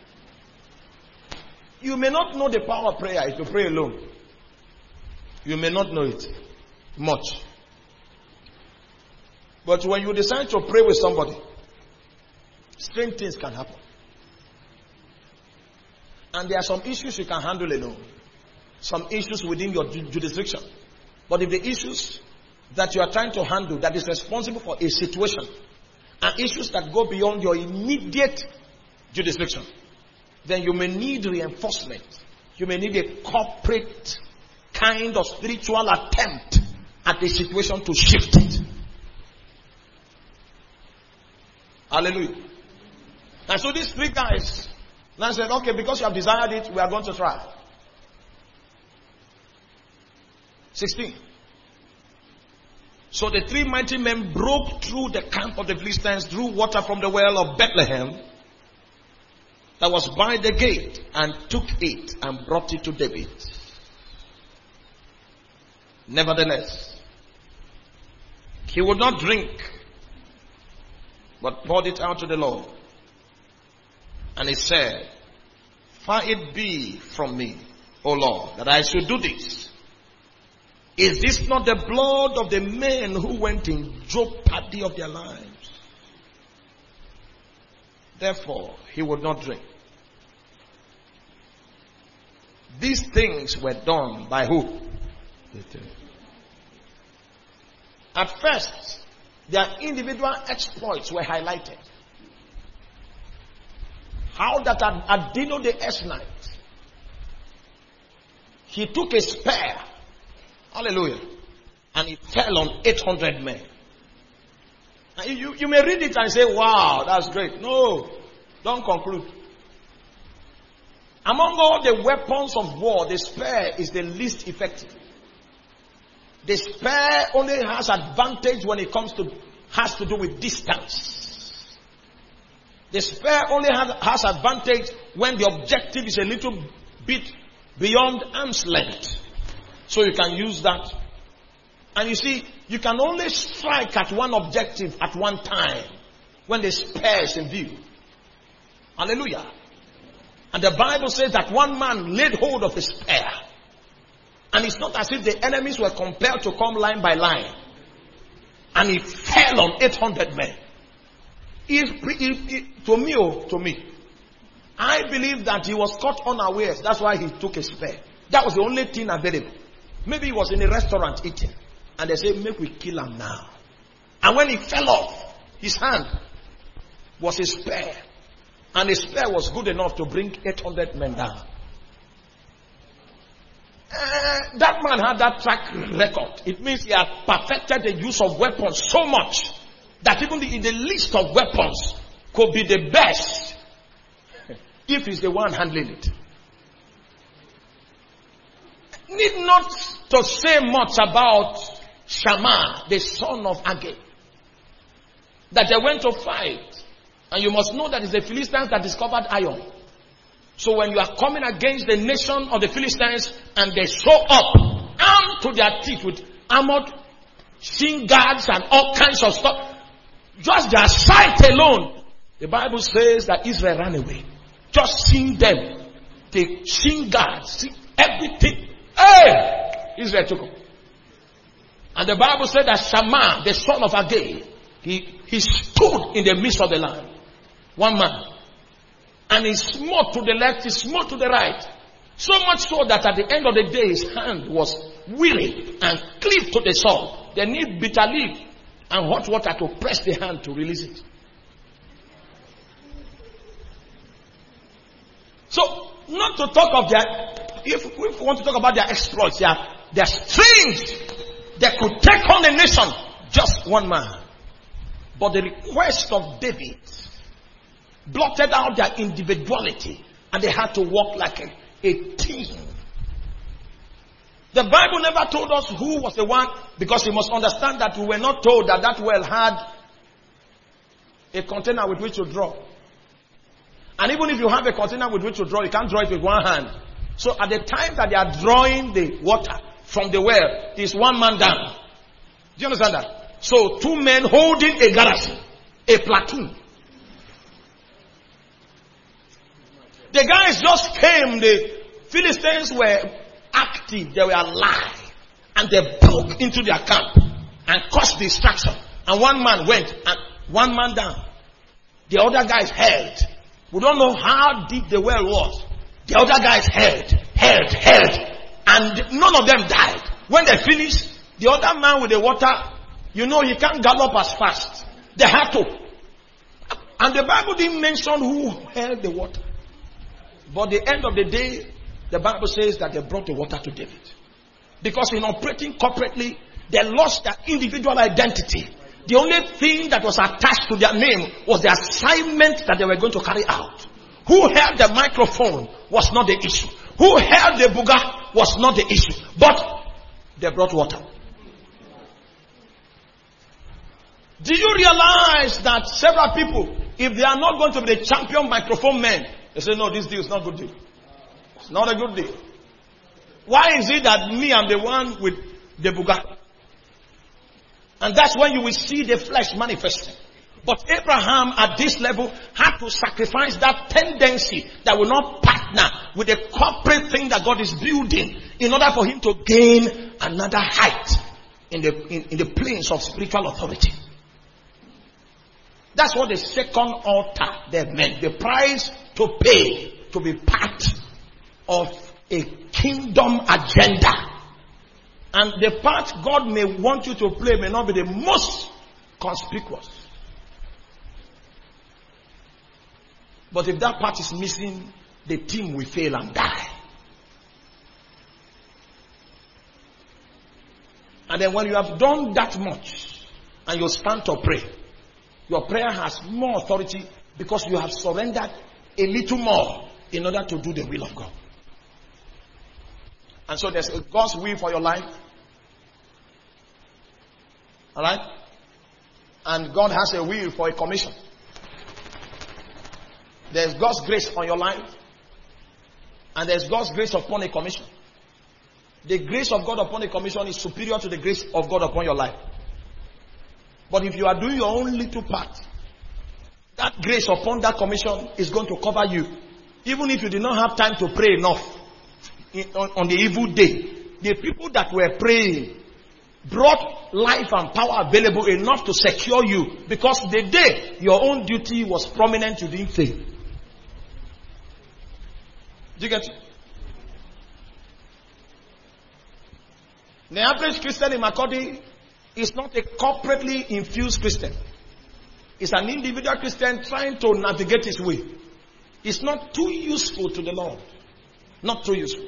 You may not know the power of prayer if you pray alone. You may not know it much. But when you decide to pray with somebody, strange things can happen. And there are some issues you can handle alone. Some issues within your jurisdiction. But if the issues that you are trying to handle that is responsible for a situation are issues that go beyond your immediate jurisdiction, then you may need reinforcement. You may need a corporate kind of spiritual attempt at the situation to shift it. Hallelujah. And so these three guys now said, okay, because you have desired it, we are going to try. sixteen. So the three mighty men broke through the camp of the Philistines, drew water from the well of Bethlehem that was by the gate, and took it and brought it to David. Nevertheless, he would not drink, but poured it out to the Lord. And he said, far it be from me, O Lord, that I should do this. Is this not the blood of the men who went in jeopardy of their lives? Therefore, he would not drink. These things were done by who? At first, their individual exploits were highlighted. How that Adino the Esnite, he took a spear, hallelujah, and it fell on eight hundred men. Now you, you may read it and say, wow, that's great. No, don't conclude. Among all the weapons of war, the spear is the least effective. The spear only has advantage when it comes to, has to do with distance. The spear only has, has advantage when the objective is a little bit beyond arm's length. So you can use that. And you see, you can only strike at one objective at one time when the spear is in view. Hallelujah. And the Bible says that one man laid hold of a spear. And it's not as if the enemies were compelled to come line by line. And he fell on eight hundred men. If, if, if, to me, oh, to me, I believe that he was caught unawares. That's why he took a spear. That was the only thing available. Maybe he was in a restaurant eating. And they say, make we kill him now. And when he fell off, his hand was a spear. And the spear was good enough to bring eight hundred men down. Uh, that man had that track record. It means he had perfected the use of weapons so much that even the, in the list of weapons could be the best if he's the one handling it. Need not to say much about Shammah, the son of Agag, that they went to fight. And you must know that it's the Philistines that discovered iron. So when you are coming against the nation of the Philistines and they show up armed to their teeth with armored shin guards and all kinds of stuff, just their sight alone, the Bible says that Israel ran away. Just seeing them, the shin guards, see everything. Hey! Israel took them. And the Bible said that Shammah, the son of Agag, he, he stood in the midst of the land. One man. And he smote to the left, he smote to the right. So much so that at the end of the day, his hand was weary and cleaved to the sword. They need bitter leaf and hot water to press the hand to release it. So, not to talk of their, if, if we want to talk about their exploits, their, their strength, they could take on a nation, just one man. But the request of David blotted out their individuality and they had to walk like a, a team. The Bible never told us who was the one, because you must understand that we were not told that that well had a container with which to draw. And even if you have a container with which to draw, you can't draw it with one hand. So at the time that they are drawing the water from the well, there's one man down. Do you understand that? So two men holding a garrison, a platoon. The guys just came, the Philistines were active, they were alive, and they broke into their camp and caused distraction. And one man went, and one man down. The other guys held. We don't know how deep the well was. The other guys held, held, held, and none of them died. When they finished, the other man with the water, you know, he can't gallop as fast. They had to. And the Bible didn't mention who held the water. But at the end of the day, the Bible says that they brought the water to David. Because in operating corporately, they lost their individual identity. The only thing that was attached to their name was the assignment that they were going to carry out. Who held the microphone was not the issue. Who held the buga was not the issue. But they brought water. Do you realize that several people, if they are not going to be the champion microphone men, they say, no, this deal is not a good deal. It's not a good deal. Why is it that me, I'm the one with the buga? And that's when you will see the flesh manifesting. But Abraham at this level had to sacrifice that tendency that will not partner with the corporate thing that God is building in order for him to gain another height in the, in, in the planes of spiritual authority. That's what the second altar there meant. The price to pay to be part of a kingdom agenda. And the part God may want you to play may not be the most conspicuous. But if that part is missing, the team will fail and die. And then when you have done that much and you stand to pray, your prayer has more authority because you have surrendered a little more in order to do the will of God. And so there's a God's will for your life. Alright? And God has a will for a commission. There's God's grace on your life. And there's God's grace upon a commission. The grace of God upon a commission is superior to the grace of God upon your life. But if you are doing your own little part, that grace upon that commission is going to cover you. Even if you did not have time to pray enough in, on, on the evil day, the people that were praying brought life and power available enough to secure you, because the day your own duty was prominent, you didn't fail. Do you get it? The average Christian in Makurdi is not a corporately infused Christian. It's an individual Christian trying to navigate his way. It's not too useful to the Lord. Not too useful.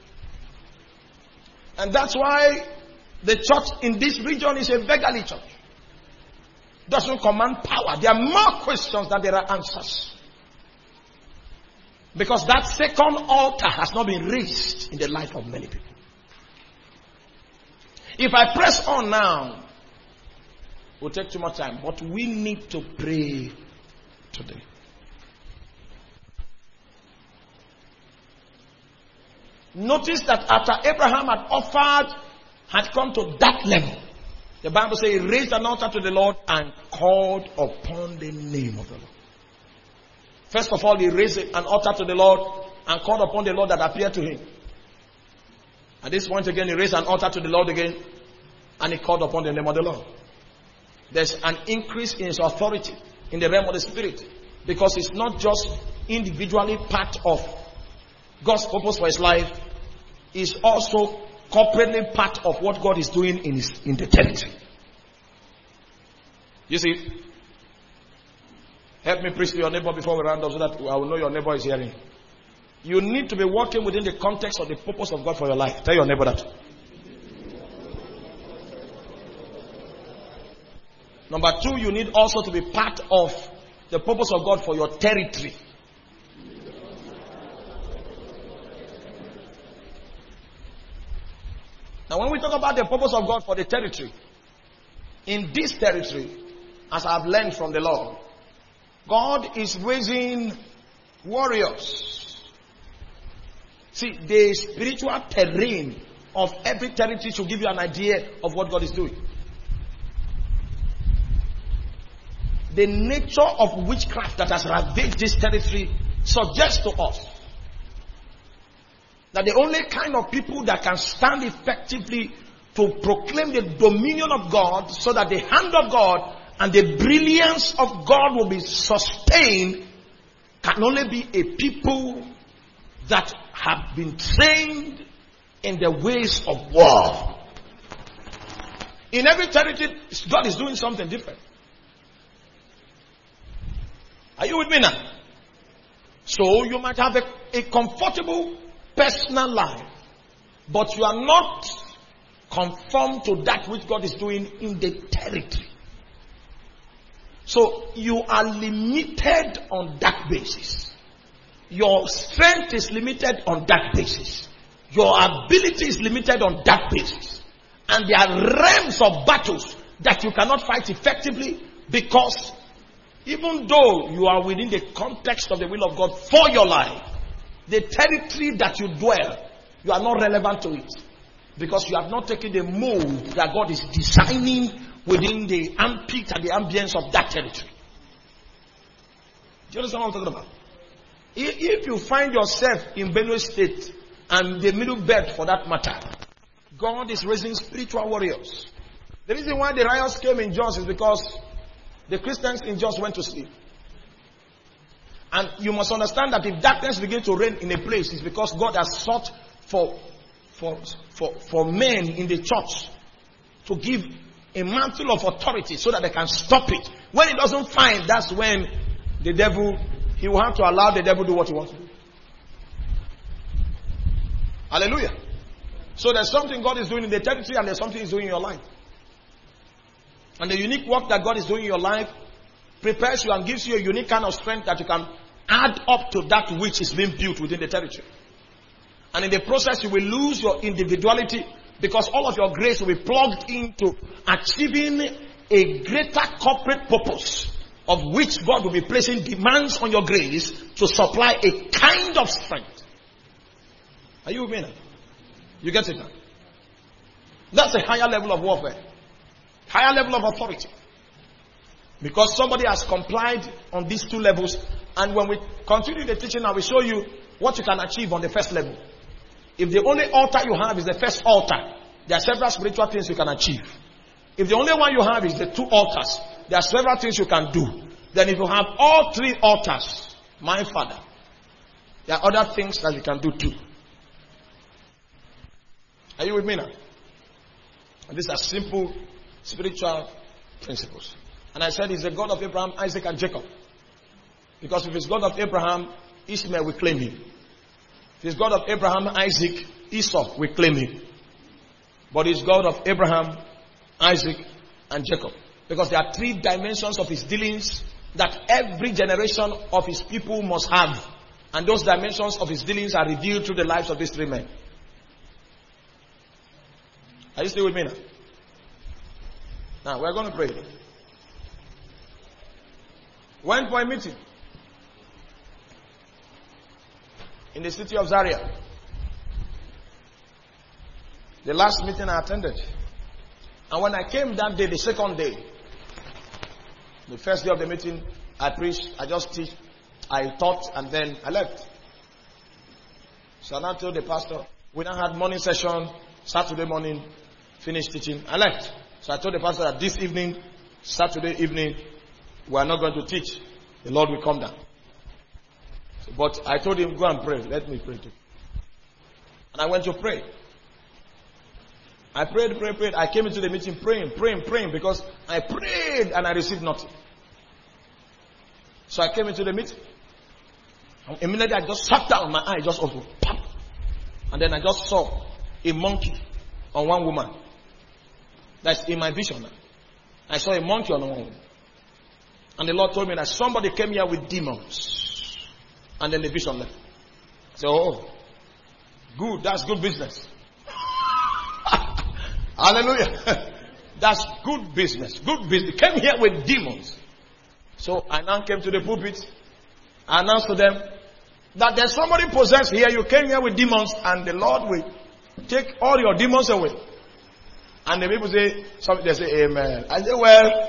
And that's why the church in this region is a beggarly church. Doesn't command power. There are more questions than there are answers. Because that second altar has not been raised in the life of many people. If I press on now, it will take too much time. But we need to pray today. Notice that after Abraham had offered, had come to that level, the Bible says he raised an altar to the Lord and called upon the name of the Lord. First of all, he raised an altar to the Lord and called upon the Lord that appeared to him. At this point again, he raised an altar to the Lord again and he called upon the name of the Lord. There's an increase in his authority in the realm of the Spirit, because it's not just individually part of God's purpose for his life, it's also corporately part of what God is doing in his in the territory. You see? Help me preach to your neighbor before we round up so that I will know your neighbor is hearing. You need to be working within the context of the purpose of God for your life. Tell your neighbor that. Number two, you need also to be part of the purpose of God for your territory. Now, when we talk about the purpose of God for the territory, in this territory, as I've learned from the Lord, God is raising warriors. See, the spiritual terrain of every territory should give you an idea of what God is doing. The nature of witchcraft that has ravaged this territory suggests to us that the only kind of people that can stand effectively to proclaim the dominion of God, so that the hand of God and the brilliance of God will be sustained, can only be a people that have been trained in the ways of war. In every territory, God is doing something different. Are you with me now? So you might have a, a comfortable personal life, but you are not conformed to that which God is doing in the territory. So you are limited on that basis. Your strength is limited on that basis. Your ability is limited on that basis. And there are realms of battles that you cannot fight effectively, because even though you are within the context of the will of God for your life, the territory that you dwell, you are not relevant to it, because you have not taken the mold that God is designing within the armpit and the ambience of that territory. Do you understand what I'm talking about? If you find yourself in Benue State and the Middle Belt for that matter, God is raising spiritual warriors. The reason why the riots came in Jos is because the Christians in Jos went to sleep. And you must understand that if darkness begins to reign in a place, it's because God has sought for, for, for, for men in the church to give a mantle of authority so that they can stop it. When it doesn't find, that's when the devil, he will have to allow the devil to do what he wants to do. Hallelujah. So there's something God is doing in the territory and there's something He's doing in your life. And the unique work that God is doing in your life prepares you and gives you a unique kind of strength that you can add up to that which is being built within the territory. And in the process, you will lose your individuality because all of your grace will be plugged into achieving a greater corporate purpose of which God will be placing demands on your grace to supply a kind of strength. Are you with me now? You get it now? That's a higher level of warfare. Higher level of authority. Because somebody has complied on these two levels. And when we continue the teaching, I will show you what you can achieve on the first level. If the only altar you have is the first altar, there are several spiritual things you can achieve. If the only one you have is the two altars, there are several things you can do. Then if you have all three altars, my Father, there are other things that you can do too. Are you with me now? And these are simple spiritual principles. And I said he's the God of Abraham, Isaac, and Jacob. Because if he's God of Abraham, Ishmael will claim him. If he's God of Abraham, Isaac, Esau will claim him. But he's God of Abraham, Isaac, and Jacob. Because there are three dimensions of his dealings that every generation of his people must have. And those dimensions of his dealings are revealed through the lives of these three men. Are you still with me now? Now, we're going to pray. Went for a meeting in the city of Zaria. The last meeting I attended. And when I came that day, the second day, the first day of the meeting, I preached, I just teach, I taught, and then I left. So I now told the pastor, we now had morning session, Saturday morning, finished teaching, I left. So I told the pastor that this evening, Saturday evening, we are not going to teach. The Lord will come down. So, but I told him, go and pray. Let me pray too. And I went to pray. I prayed, prayed, prayed. I came into the meeting praying, praying, praying because I prayed and I received nothing. So I came into the meeting. And immediately I just sat down. My eye just opened. Pop. And then I just saw a monkey on one woman. That's in my vision. I saw a monkey on one woman. And the Lord told me that somebody came here with demons. And then the vision left. So, oh, good. That's good business. Hallelujah. That's good business. Good business. Came here with demons. So I now came to the pulpit. I announced to them that there's somebody possessed here. You came here with demons and the Lord will take all your demons away. And the people say, they say, amen. I say, well,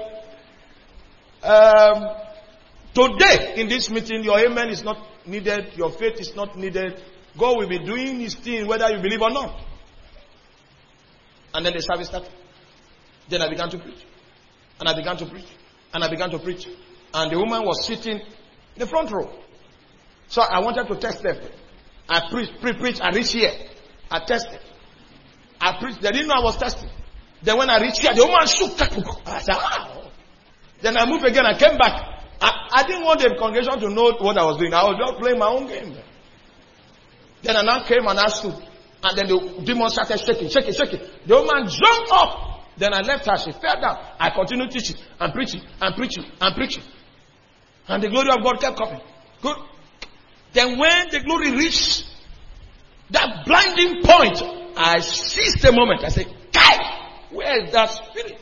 um, today in this meeting, your amen is not needed. Your faith is not needed. God will be doing his thing whether you believe or not. And then the service started. Then I began to preach. And I began to preach. And I began to preach. And the woman was sitting in the front row. So I wanted to test them. I preached, pre preached, I reached here. I tested. I preached. They didn't know I was testing. Then when I reached here, the woman shook. I said, ah. Then I moved again. I came back. I, I didn't want the congregation to know what I was doing. I was just playing my own game. Then I now came and I stood. And then the demon started shaking, shaking, shaking. The woman jumped up. Then I left her. She fell down. I continued teaching and preaching and preaching and preaching. And the glory of God kept coming. Good. Then when the glory reached that blinding point, I seized the moment. I said, Kai, where is that spirit?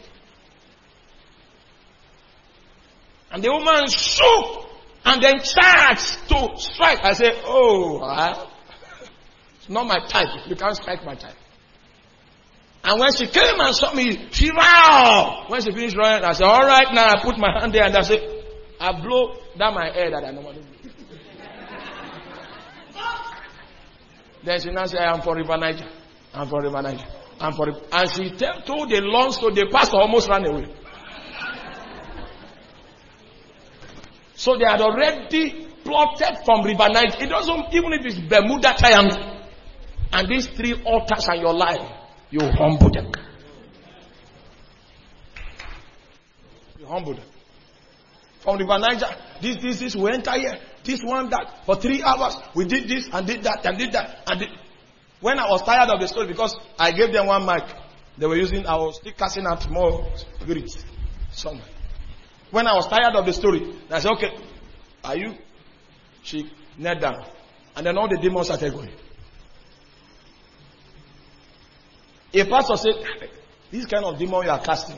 And the woman shook and then charged to strike. I said, oh, I, it's not my type. You can't strike my type. And when she came and saw me, she ran. When she finished running, I said, all right, now I put my hand there and I said, I blow down my hair that I normally do. Then she now said, I am for River Niger. I'm for River Niger. I'm for River. And she told the long story. The pastor almost ran away. So they had already plotted from River Niger. It doesn't, even if it's Bermuda Triangle. And these three altars in your life, you humble them. You humble them. From River Niger, this, this, this, we enter here. This one, that. For three hours, we did this and did that and did that. And did. When I was tired of the story, because I gave them one mic, they were using, I was still casting out more spirits. Somewhere. When I was tired of the story, I said, okay, are you? She knelt down. And then all the demons started going. A pastor said, this kind of demon you are casting,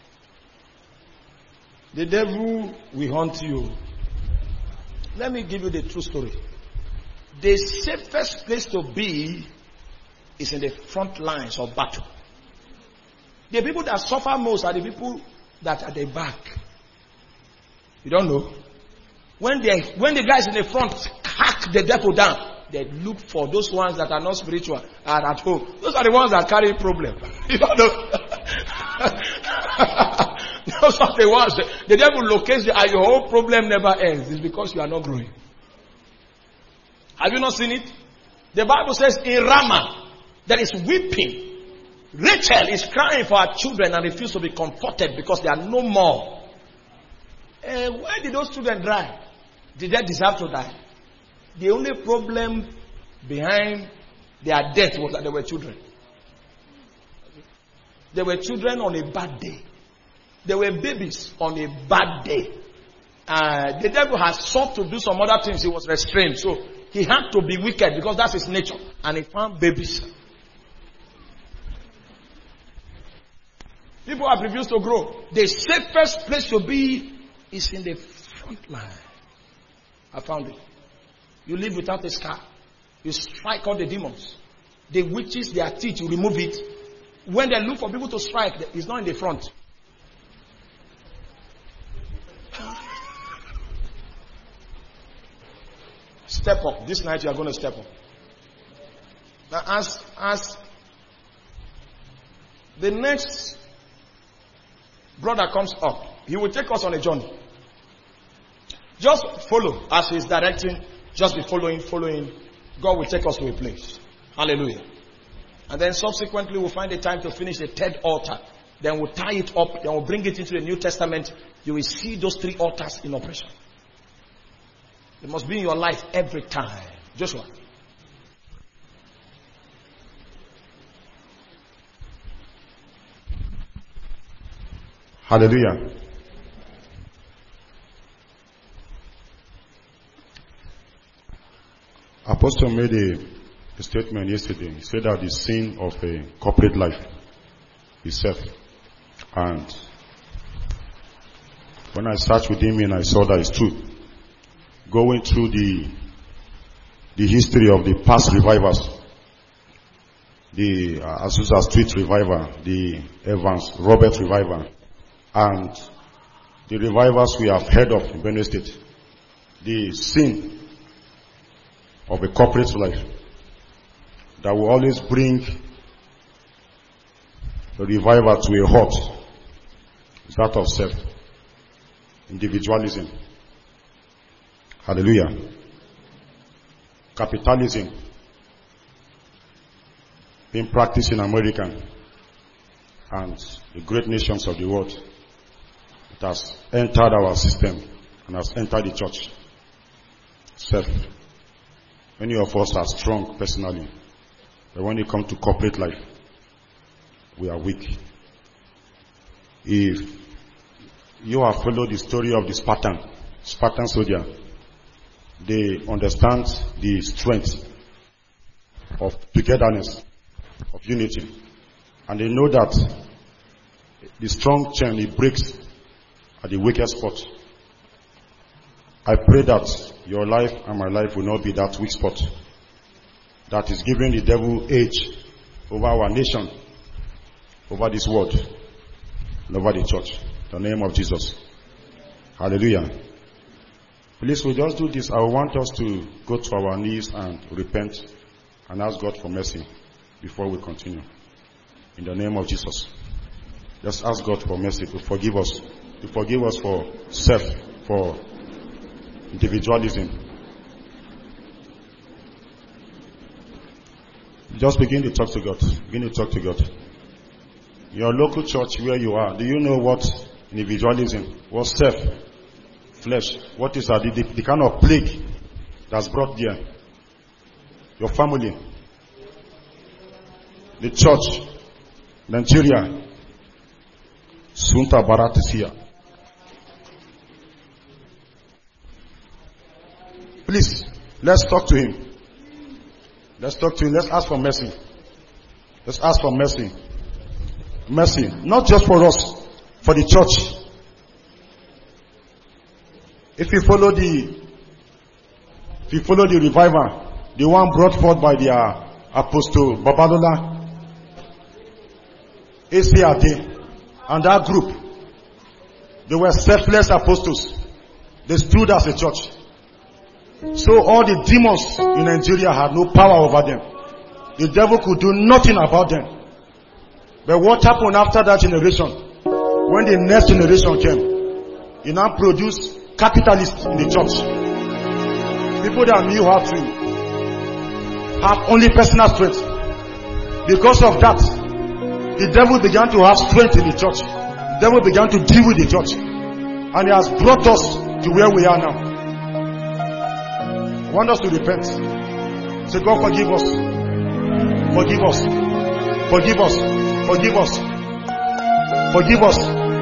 the devil will haunt you. Let me give you the true story. The safest place to be is in the front lines of battle. The people that suffer most are the people that are at the back. You don't know? When they, when the guys in the front hack the devil down, they look for those ones that are not spiritual and at home. Those are the ones that carry problem. You don't know? Those are the ones. The devil locates you and your whole problem never ends. It's because you are not growing. Have you not seen it? The Bible says in Ramah, there is weeping. Rachel is crying for her children and refuses to be comforted because they are no more. Uh, why did those children die? Did they deserve to die? The only problem behind their death was that they were children. They were children on a bad day. They were babies on a bad day. Uh, the devil has sought to do some other things. He was restrained. So he had to be wicked because that's his nature. And he found babies. People have refused to grow. The safest place to be is in the front line. I found it. You live without a scar. You strike all the demons. The witches, their teeth, you remove it. When they look for people to strike, it's not in the front. Step up. This night you are going to step up. Now as, as the next brother comes up, he will take us on a journey. Just follow as he's directing. Just be following, following. God will take us to a place. Hallelujah. And then subsequently we'll find a time to finish the third altar. Then we'll tie it up. Then we'll bring it into the New Testament. You will see those three altars in operation. It must be in your life every time. Joshua. Hallelujah. Apostle made a, a statement yesterday. He said that the sin of a corporate life is self. And when I sat with him and I saw that it's true, going through the the history of the past revivals, the uh, Azusa Street revival, the Evans Robert revival, and the revivals we have heard of in Benue State, the sin of a corporate life that will always bring the revival to a halt is that of self, individualism. Hallelujah. Capitalism being practiced in America and the great nations of the world. It has entered our system and has entered the church. Self. Many of us are strong personally, but when it comes to corporate life, we are weak. If you have followed the story of the Spartan, Spartan soldier, they understand the strength of togetherness, of unity, and they know that the strong chain, it breaks at the weakest spot. I pray that your life and my life will not be that weak spot that is giving the devil age over our nation, over this world, and over the church. In the name of Jesus. Hallelujah. Please, we just do this. I want us to go to our knees and repent and ask God for mercy before we continue. In the name of Jesus. Just ask God for mercy to forgive us. To forgive us for self, for individualism. Just begin to talk to God. Begin to talk to God. Your local church where you are, do you know what individualism, what self, flesh, what is that, the, the, the kind of plague that's brought there? Your family, the church, Nigeria, Sunta Barat is here. Please, let's talk to him. Let's talk to him. Let's ask for mercy. Let's ask for mercy. Mercy. Not just for us, for the church. If you follow the, if you follow the revival, the one brought forth by the uh, Apostle Babalola, A C R D, and that group, they were selfless apostles. They stood as a church. So all the demons in Nigeria had no power over them. The devil could do nothing about them. But what happened after that generation? When the next generation came, it now produced capitalists in the church. People that knew how to have only personal strength. Because of that, the devil began to have strength in the church. The devil began to deal with the church. And he has brought us to where we are now. I want us to repent. Say, God, forgive us. Forgive us. Forgive us. Forgive us. Forgive us.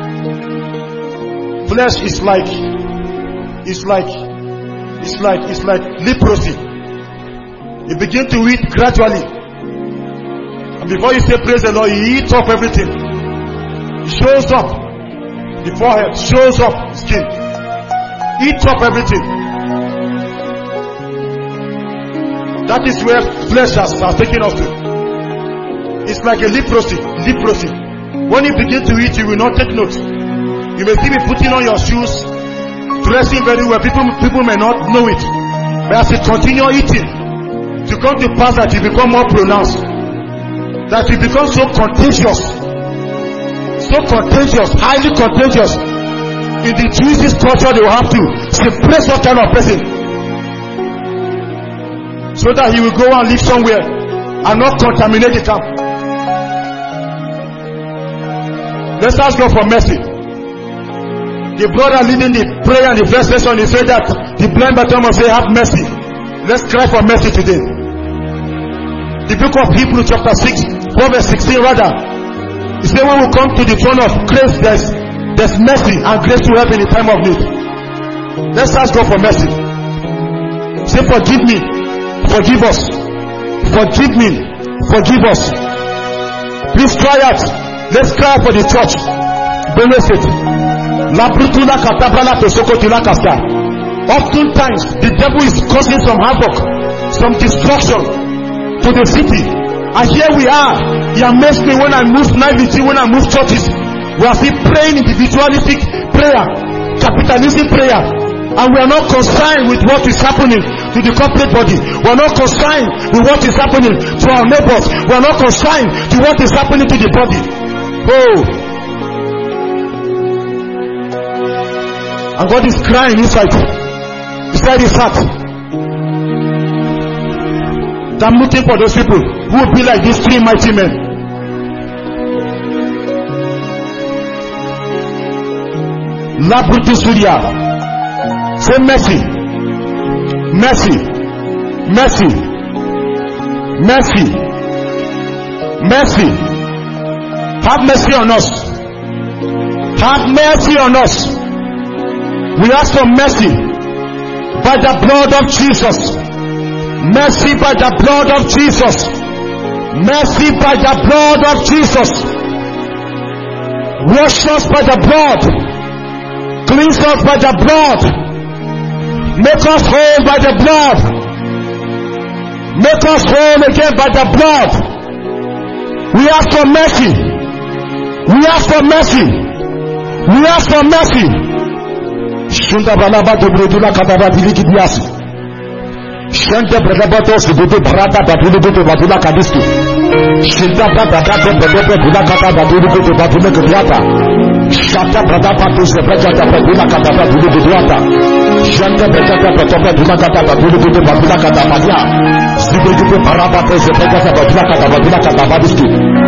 Flesh is like, it's like, it's like, it's like leprosy. You begin to eat gradually. And before you say praise the Lord, you eat up everything. It shows up. The forehead shows up skin. Eat up everything. That is where flesh has, has taken us to. It's like a leprosy. Leprosy. When you begin to eat, you will not take note. You may see me putting on your shoes, dressing very well. People, people may not know it. But as you continue eating, to come to pass that you become more pronounced. That you become so contagious. So contagious. Highly contagious. In the Jewish culture, they will have to suppress what kind of person. So that he will go and live somewhere and not contaminate the camp. Let's ask God for mercy. The brother leading the prayer in the first session, he said that the blind Bartimaeus say, have mercy. Let's cry for mercy today. The book of Hebrews chapter six, verse sixteen rather. He said when we come to the throne of grace, there's, there's mercy and grace to help in the time of need. Let's ask God for mercy. Say, forgive me. Forgive us. Forgive me. Forgive us. Please cry out. Let's cry for the church. Benefit. Oftentimes, the devil is causing some havoc, some destruction to the city. And here we are. He amazed me when I moved naivety, when I moved churches. We are still praying individualistic prayer, capitalistic prayer. And we are not concerned with what is happening to the corporate body. We are not concerned with what is happening to our neighbors. We are not concerned to what is happening to the body. Oh. And God is crying inside. Inside his heart. I'm looking for those people who will be like these three mighty men. Labrutu Surya. Say mercy. Mercy. Mercy. Mercy. Mercy. Have mercy on us. Have mercy on us. We ask for mercy by the blood of Jesus. Mercy by the blood of Jesus. Mercy by the blood of Jesus. Wash us by the blood. Cleanse us by the blood. Make us whole by the blood. Make us whole again by the blood. We ask for mercy. We ask for mercy. We ask for mercy. Shunda balaba de brodula kadaba diliki biasi. Shunda balabato sibudu barata batulu budu batula kadistu. Shinda brada kato brada bula kata badulu kutu badulu kudiata. Shata brada patu sebreka kata bula kata badulu kudiata. Shanta brada kata badulu kata badulu kutu badulu kata badia. Sibrikutu paraba tu sebreka kata badulu kata badulu kata badiski.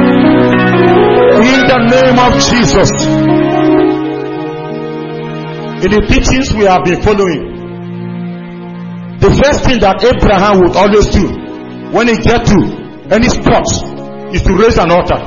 In the name of Jesus. In the teachings we have been following, the first thing that Abraham would always do when he get to any spot is to raise an altar.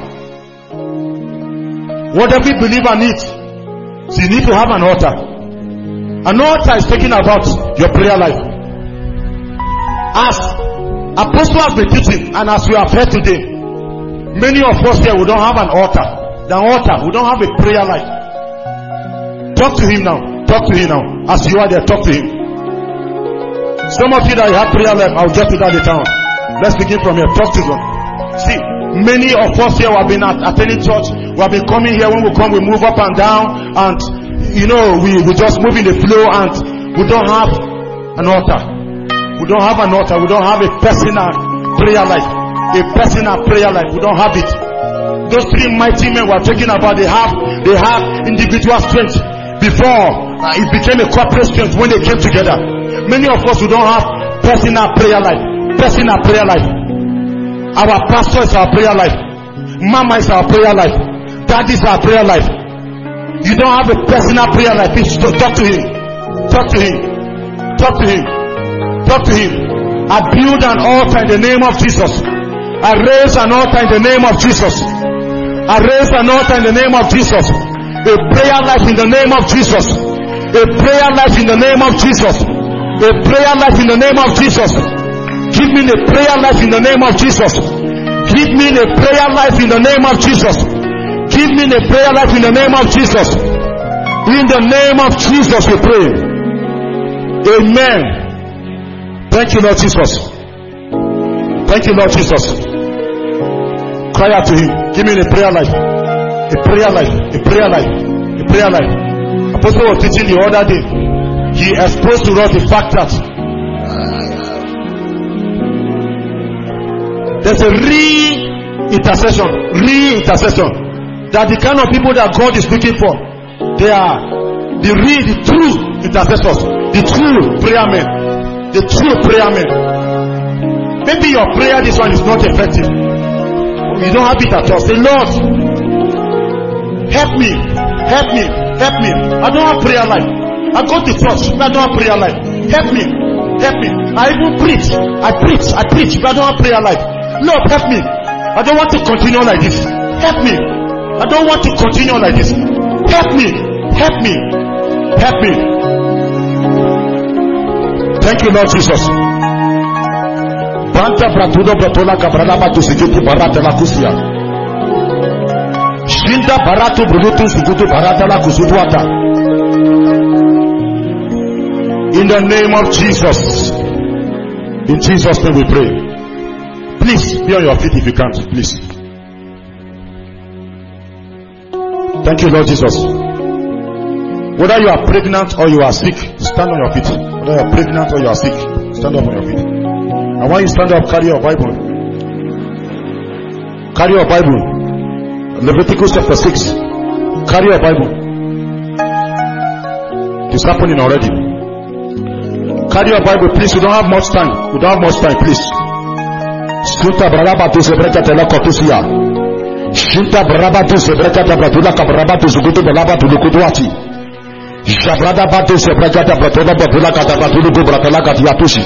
What every believer needs, so you need to have an altar. An altar is talking about your prayer life. As Apostle has been teaching, and as we have heard today, many of us here, we don't have an altar. The altar, we don't have a prayer life. Talk to him now. Talk to him now. As you are there, talk to him. Some of you that have prayer life, I'll get to that later on. Let's begin from here. Talk to them. See, many of us here who have been at attending church, we have been coming here. When we come, we move up and down, and you know, we, we just move in the flow, and we don't have an altar. We don't have an altar. We don't have a personal prayer life. A personal prayer life. We don't have it. Those three mighty men we're talking about, they have they have individual strength before uh, it became a corporate strength when they came together. Many of us who don't have personal prayer life. Personal prayer life. Our pastor is our prayer life. Mama is our prayer life. Dad is our prayer life. You don't have a personal prayer life. Please talk to him. Talk to him. Talk to him. Talk to him. I build an altar in the name of Jesus. I raise an altar in the name of Jesus. I raise an altar in the name of Jesus. A prayer life in the name of Jesus. A prayer life in the name of Jesus. A prayer life in the name of Jesus. Give me a prayer life in the name of Jesus. Give me a prayer life in the name of Jesus. Give me a prayer life in the name of Jesus. In the name of Jesus we pray. Amen. Thank you, Lord Jesus. Thank you, Lord Jesus. Cry out to him. Give me a prayer life. A prayer life. A prayer life. A prayer life. Apostle was teaching the other day. He exposed to us the fact that there's a re-intercession. Re-intercession. That the kind of people that God is looking for, they are the real, the true intercessors. The true prayer men. The true prayer men. Maybe your prayer, this one is not effective. You don't have it at all. Say, Lord, help me, help me, help me. I don't have prayer life. I go to church, but I don't have prayer life. Help me, help me. I even preach, I preach, I preach, but I don't have prayer life. Lord, help me. I don't want to continue like this. Help me. I don't want to continue like this. Help me, help me, help me. Thank you, Lord Jesus. Banta bratudo bratola kabrala batu sikiti barata la kusia. Shinda baratu brutu sikiti barata la kusuduata. In the name of Jesus. In Jesus' name we pray. Please be on your feet if you can't, please. Thank you, Lord Jesus. Whether you are pregnant or you are sick, stand on your feet. Whether you are pregnant or you are sick, stand up on your feet. And when you stand up, carry your Bible. Carry your Bible. Leviticus chapter six. Carry your Bible. It's happening already. Carry your Bible, please. We don't have much time. We don't have much time, please. Shinta braba tu sebreka tela kotusia. Shinta braba tu sebreka tabratula kabraba tu zugutu braba tu lukutuati. Jabrada batu sebreka tabratula babula katabratulu kubratala katiatushi.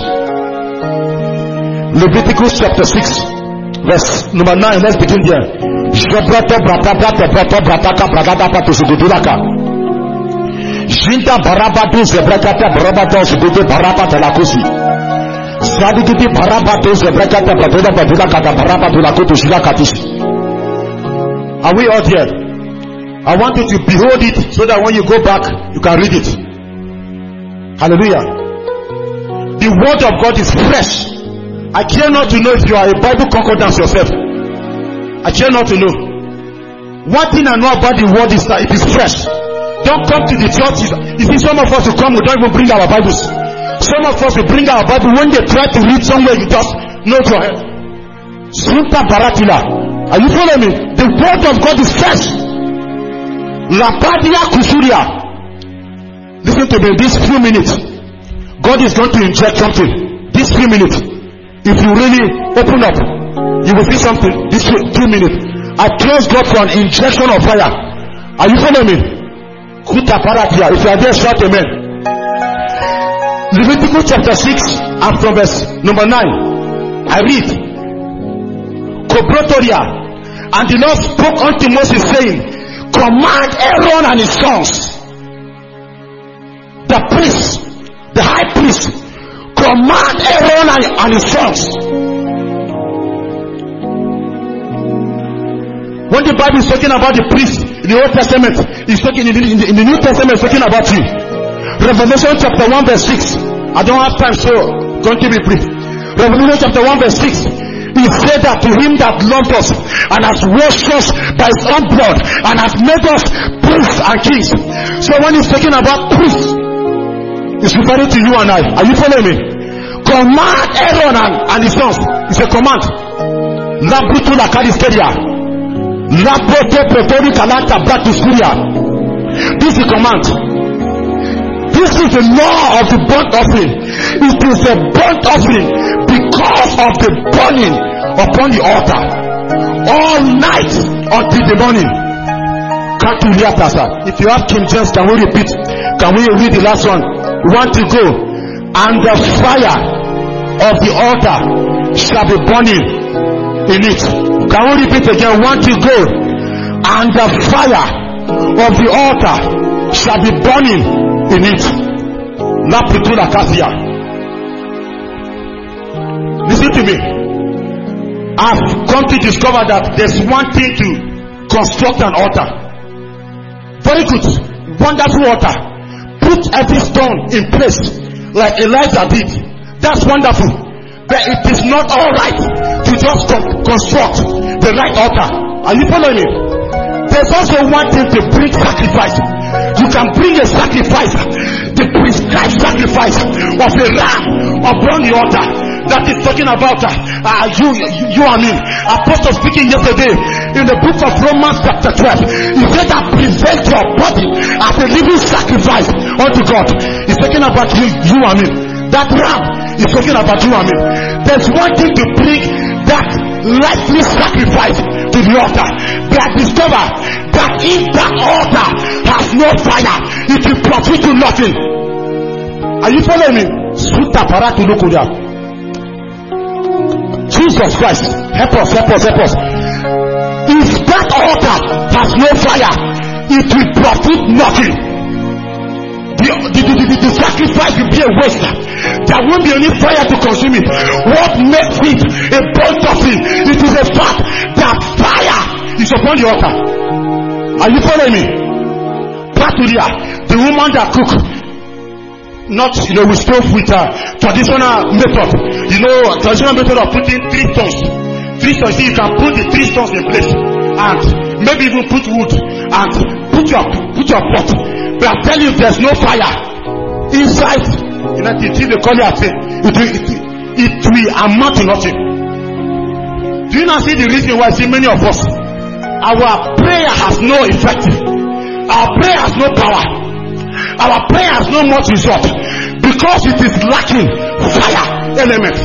Leviticus chapter six, verse number nine. Let's begin there. Jabrata brata brata brata brata kabragada batu zugutulaka. Shinta baraba tu sebreka tabraba tu zugutu baraba telakusi. Sadikiti baraba tu sebreka tabratula babula katabraba tu lakutu shilakatishi. Are we all here? I want you to behold it so that when you go back, you can read it. Hallelujah. The word of God is fresh. I care not to know if you are a Bible concordance yourself. I care not to know. One thing I know about the word is that it is fresh. Don't come to the churches. You see, some of us who come, we don't even bring our Bibles. Some of us will bring our Bible. When they try to read somewhere, you just nod your head. Sunta Baratila. Are you following me? The word of God is fresh. Lapadia Kusuria. Listen to me, these few minutes. God is going to inject something. These few minutes. If you really open up, you will see something. These few minutes. I trust God for an injection of fire. Are you following me? Kuta Baratia. If you are there, shout amen. Leviticus chapter six and from verse number nine. I read. Cobrotoria. And the Lord spoke unto Moses, saying, command Aaron and his sons, the priests, the high priest, command Aaron and, and his sons. When the Bible is talking about the priest in the Old Testament, it's talking in the, in the, in the New Testament, it's talking about you. Revelation chapter one verse six. I don't have time, so don't give me brief. Revelation chapter one verse six. He said that to him that loved us and has washed us by his own blood and has made us priests and kings. So when he's talking about priests, he's referring to you and I. Are you following me? Command Aaron and, and his sons. It's a command. Labutu la Kaliskeria. Labote Pretori Kalata Bratuskuria. This is a command. This is the law of the burnt offering. It is a burnt offering because of the burning upon the altar all night until the morning. Can't you hear that? If you have King James, can we repeat? Can we read the last one? We want to go. And the fire of the altar shall be burning in it. Can we repeat again? Want to go. And the fire of the altar shall be burning in it. Laputula Kasia. Listen to me. I've come to discover that there's one thing to construct an altar. Very good. Wonderful altar. Put every stone in place like Elijah did. That's wonderful. But it is not alright to just con- construct the right altar. Are you following me? There's also one thing to bring sacrifice. You can bring a sacrifice, the prescribed sacrifice of a ram upon the altar. That is talking about uh, uh, you, you, you and me. Apostle speaking yesterday in the book of Romans chapter twelve. He said that present your body as a living sacrifice unto God. He's talking about you, you and me. That ram is talking about you and me. There's one thing to bring that likely sacrifice to the altar. They have discovered that if that altar has no fire, it will profit to nothing. Are you following me? Suta para to look at Jesus Christ, help us, help us, help us. If that altar has no fire, it will profit nothing. The, the, the, the, the sacrifice will be a waste. There won't be any fire to consume it. What makes it a burnt offering? It is a fact that fire is upon the altar. Are you following me? Patulia, the woman that cook, not, you know, we stove with a traditional method. You know, traditional method of putting three stones. Three stones. See, you can put the three stones in place, and maybe even put wood and put your put your pot. But I tell you, there's no fire inside. You know, the color thing. It will it, it will amount to nothing. Do you not see the reason why? See, many of us, our prayer has no effect. Our prayer has no power. Our prayer has no much result because it is lacking fire element.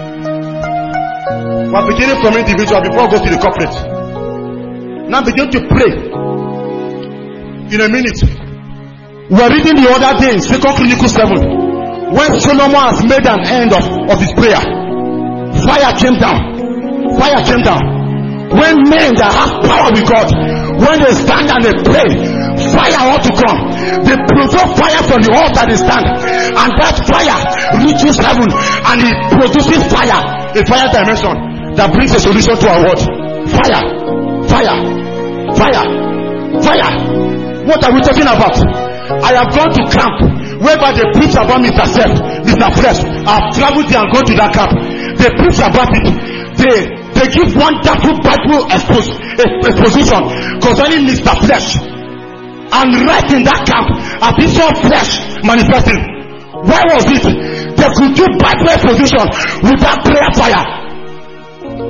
We are beginning from individual before we go to the corporate. Now begin to pray. In a minute, we are reading the other day in Second Chronicles seven, when Solomon has made an end of, of his prayer. Fire came down. Fire came down. When men that have power with God, when they stand and they pray, fire ought to come. They provoke fire from the altar they stand, and that fire reaches heaven and it produces fire, a fire dimension that brings a solution to our world. Fire, fire, fire, fire. What are we talking about? I have gone to camp whereby they preach about Mister Self, Mister Flesh. I have traveled there and gone to that camp. They preach about it. They they give wonderful Bible expos- exposition concerning Mister Flesh. And right in that camp, a piece of flesh manifesting. Why was it? They could do Bible exposition without prayer fire.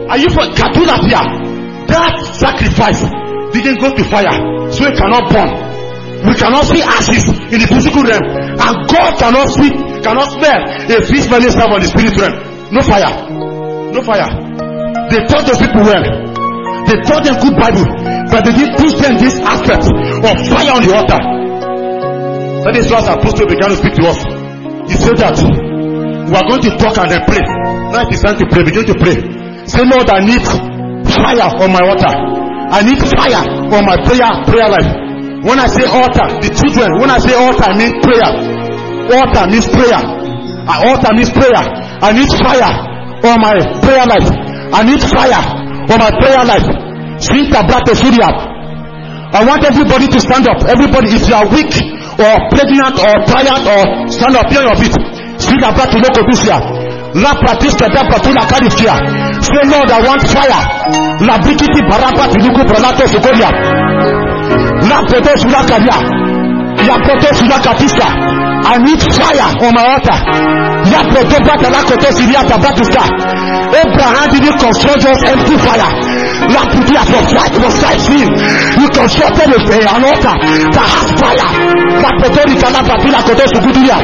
Are you for Kadulapia? That sacrifice didn't go to fire, so it cannot burn. We cannot see ashes in the physical realm, and God cannot see, cannot smell a fish smelling stuff on the spirit realm. No fire, no fire. They taught those people well. They taught them good Bible, but they didn't teach them this aspect of fire on the altar. That is what Apostle began to speak to us. He said that we are going to talk and then pray. Now it is time to pray. Begin to pray. Say, Lord, I need fire on my altar. I need fire on my prayer prayer life. When I say altar, the children, when I say altar, I mean prayer. Altar means prayer. Uh, altar means prayer. I need fire on my prayer life. I need fire on my prayer life. Sita Brato Surya. I want everybody to stand up. Everybody, if you are weak or pregnant or tired or stand up here on your feet. Sita Brato Lokotusia. La Pratiska da Patula Kadifia. Say, Lord, I want fire. La Bikiti Barapa Tiluku Pranato Sukoria. La Proto Surakaria. La Proto Surakatista. I need fire on my altar. La Proto Batalakoto Siriata Batuska. Abraham didn't construct just empty fire. La Putia for fight was fighting. You constructed an altar that has fire. La Proto Rikala Patula Koto Sukuria.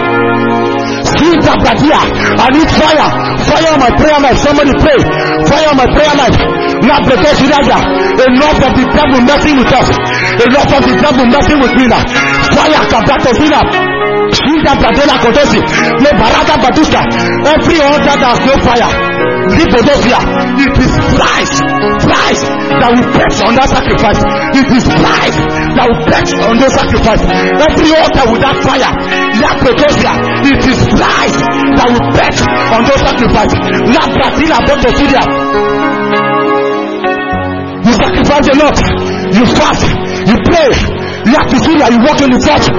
I need fire. Fire on my prayer life. Somebody pray. Fire on my prayer life. Enough of the devil messing with us. Enough of the devil messing with me now. Fire Kabato Zina. Every altar that has no fire, it is Christ, Christ that will perch on that sacrifice. It is Christ that will perch on that sacrifice. Every altar without fire, it is Christ that will perch on those sacrifice. You sacrifice a lot, you fast, you pray, you have to see that you walk in the church.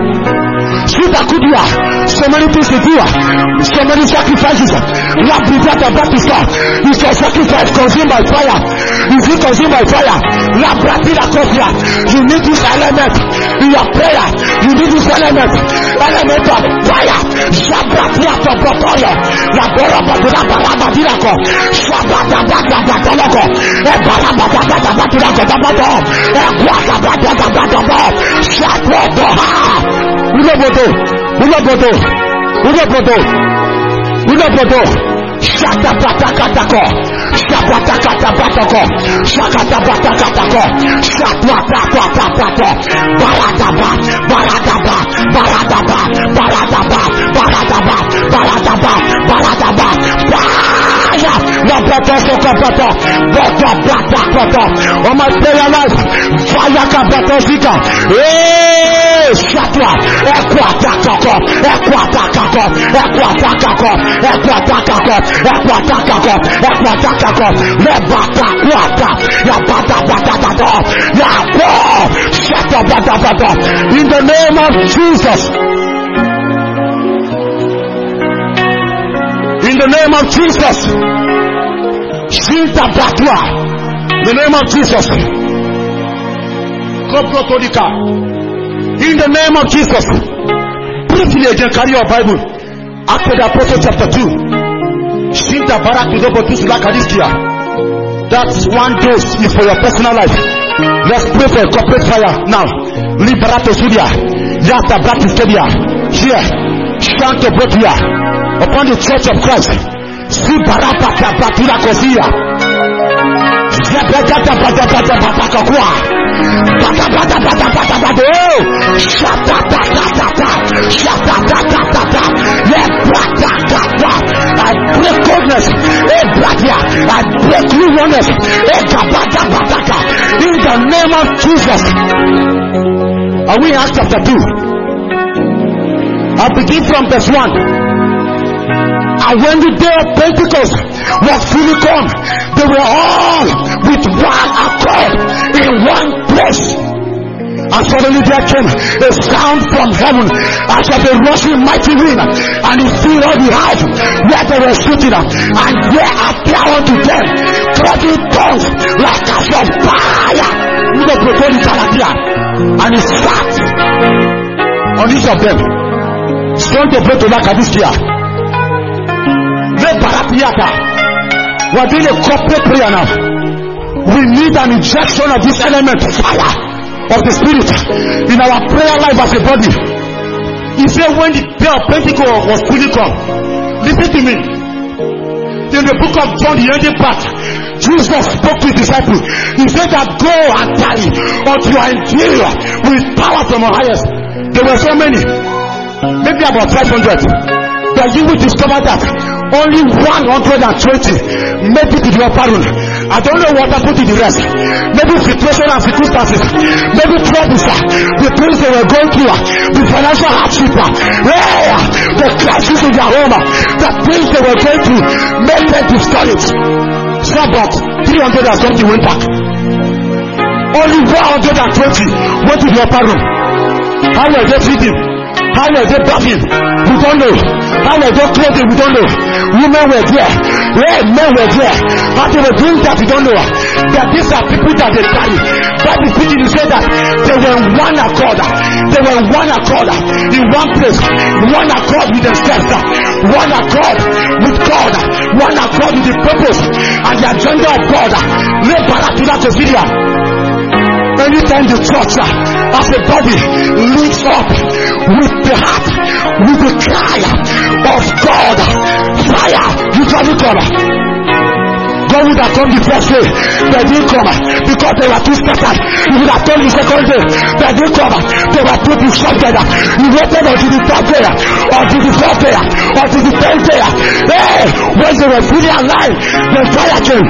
So many things to do, so many sacrifices. La Brigata Batista is a sacrifice consumed by fire. Is it consumed by fire? La Bratila Copia. You need this element in your prayer. You need this element, element of fire. Shabratia Topotoya. La Bora Batila Barabatiraco. Shabrata Batalaco. A Barabatata Batiraco. A Guata Batata Batata. Shabrata. Ulobodo, ulobodo, ulobodo, ulobodo. Shata patakatako, shapatakatabatako, shakatabatakatako, shatwatatatatato, barataba, barataba, barataba, barataba, barataba, barataba, barataba, fire. La protest kapato, bota plata kapato. On my prayer life, fire kapato zika. Eh, shatwa, ekwatakako, ekwatakako, ekwatakako, ekwatakako. Ekwatakako, ekwatakako, lebatakwata, yabatabatabato, yabo, shatabatabato. In the name of Jesus. In the name of Jesus. Shintabatwa. In the name of Jesus. Koprotodika. In the name of Jesus. Briefly again, carry your Bible. After the Apostle chapter two. Shinta Barak That's one dose is for your personal life. Let's pray for corporate fire now. Liberato Sudia. Yata Bratistedia. Here. Shanto Brotia. Upon the church of Christ. Si Barapata Batula Kosia. Zebekata Batabata Batakakwa. Batabata Batabata Bato. Shatatata. Shatatata. Lepratakata. I break coldness. I break lukewarmness. In the name of Jesus. Are we in Acts chapter two? I begin from verse one. And when the day of Pentecost was fully come, they were all with one accord in one place. And suddenly there came a sound from heaven as of a rushing mighty wind, and it filled all the house where they were sitting, and there appeared unto them cloven tongues like as of fire. And it sat on each of them. Stone to pray to Lakadiskia. Le Parapiata. We're doing a corporate prayer now. We need an injection of this element of fire of the Spirit in our prayer life as a body. He said when the day of Pentecost was fully come, listen to me. In the book of John, the ending part, Jesus spoke to his disciples. He said that go and tarry until you are endued with power from our highest. There were so many, maybe about five hundred. But you will discover that only one hundred twenty made it to the upper room. I don't know what happened to the rest. Maybe situation and circumstances, maybe troubles, the things they were going through, the financial hardship, the crisis in their home, the things they were going through made them discouraged. So about three hundred and something went back. Only one hundred twenty went to the upper room. How were they feeding? How were they bathing? We don't know. How were they clothing? We don't know. Women were there. Yeah, men were there. How they were doing that? We don't know. But these are people that they carry. Bible speaking, you say that they were in one accord. They were in one accord in one place. One accord with themselves. One accord with God. One accord with the purpose and the agenda of God. Let Baratula to video. Anytime the church as a body links up with the heart, with the cry of God, fire usually come. God would have come the first day, they didn't come because they were too scattered. He would have come the second day, they didn't come. They were too distracted. He waited until the third day, until the fourth day, until the tenth day. Hey, when they were fully alive, the fire came.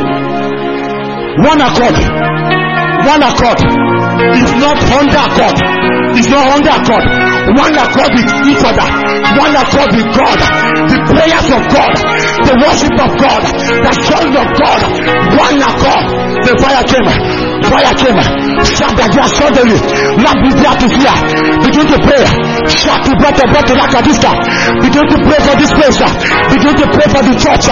One accord. One accord. It's not under accord. It's not under accord. One accord with each other. One accord with God. The prayers of God. The worship of God. The song of God. One accord. The fire came. Fire came. Shout that you are suddenly. Not be there to fear. Begin to pray. Shout to breath of breath to Lakadista. Begin to pray for this place. Begin to pray for the church.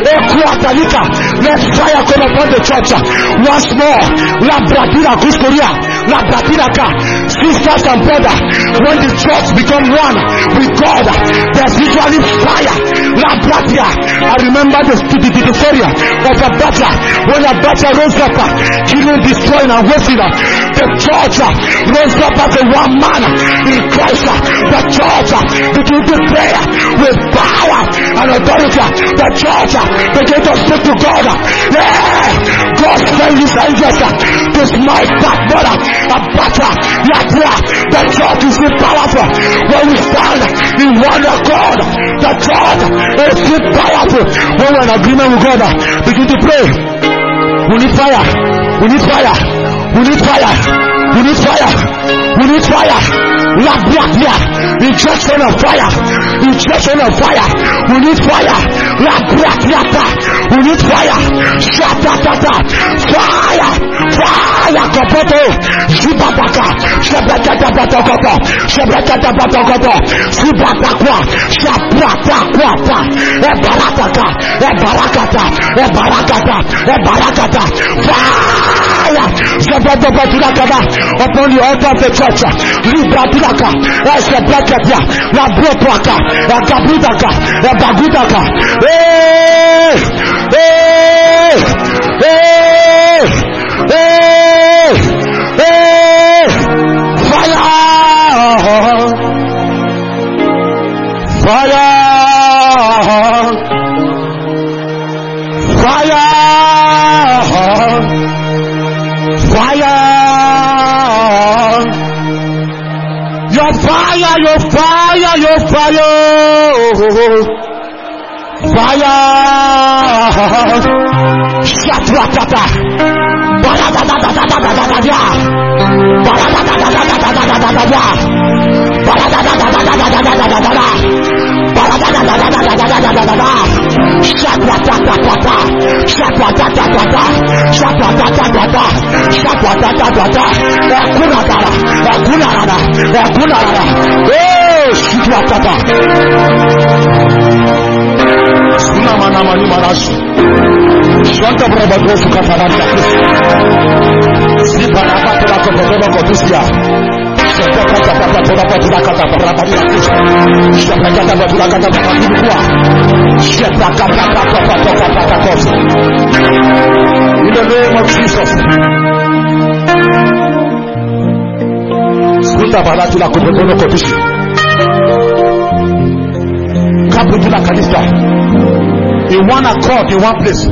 Let fire come upon the church. Once more. La Bradina Kuskoria. La Bradinaka. Sisters and brothers. When the church become one with God, there's usually fire. La Bradia. I remember the, the, the, the story of a battle. When a battle rose up, killing, destroying, and wasting, the church rose up as a one man in Christ. The church began to pray with power and authority. The church began to speak to God. Yeah, God sent his angels to smite that brother. A battle. The church is powerful. When we stand in one accord, the church is powerful. When we're in agreement with God, begin to pray. We need fire. We need fire. We need fire. We need fire. We need fire. La Bia. Injection of fire. Injection of fire. We need fire. La Bia. We need fire. Shatata. Fire. Fire. Kapoto. Zibabaka. Shabakata Batokota. Shabakata Batokota. Zibatakwa. Shabratakwa. Ebarakata. Ebarakata. Ebarakata. Ebarakata. Fire. Zabadabaturakada. Upon the altar of the church. Libratulaka. Esebrakata. La Brotwaka. Agabudaka. Ebagudaka. Hey! Hey! Hey! Hey! Hey! Fire! Fire! Fire! Fire! Your fire, your fire, your fire! Fire! Shatratata! Baradadadadadadadadada! Baradadadadadadadadada! Baradadadadadadadadada! Baradadadadadadadada! Shatratata! Shatratata! Shatratata! Shatratata! Akunagara! Akunagara! Akunagara! Oh, Shatratata! Sunamana mani marasu. Shanta braba gosu kafaranta. Sibarabata la kopoteba kotusia. In the name of Jesus. Sunda baratula kubono kopishi. Kaputula kanista. In one accord, in one place.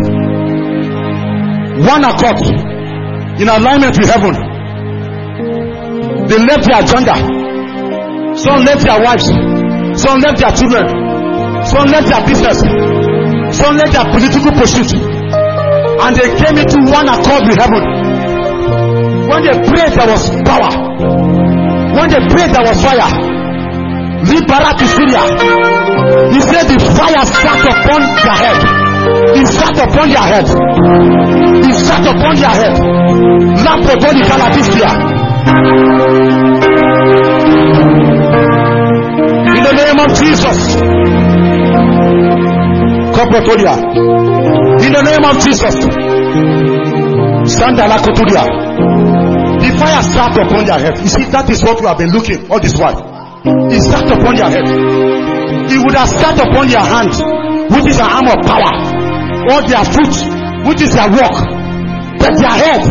One accord. In alignment with heaven. They left their agenda. Some left their wives. Some left their children. Some left their business. Some left their political pursuit. And they came into one accord with heaven. When they prayed, there was power. When they prayed, there was fire. Libera to Syria. He said the fire sat upon their head. He sat upon their head. He sat upon their head. Lamp upon the Caladistia. In the name of Jesus. Corporatoria. In the name of Jesus. Sandala Koturia. The fire sat upon their head. You see, that is what we have been looking all this while. It sat upon their head. It would have sat upon their hand, which is an arm of power, or their foot, which is their work. But their head,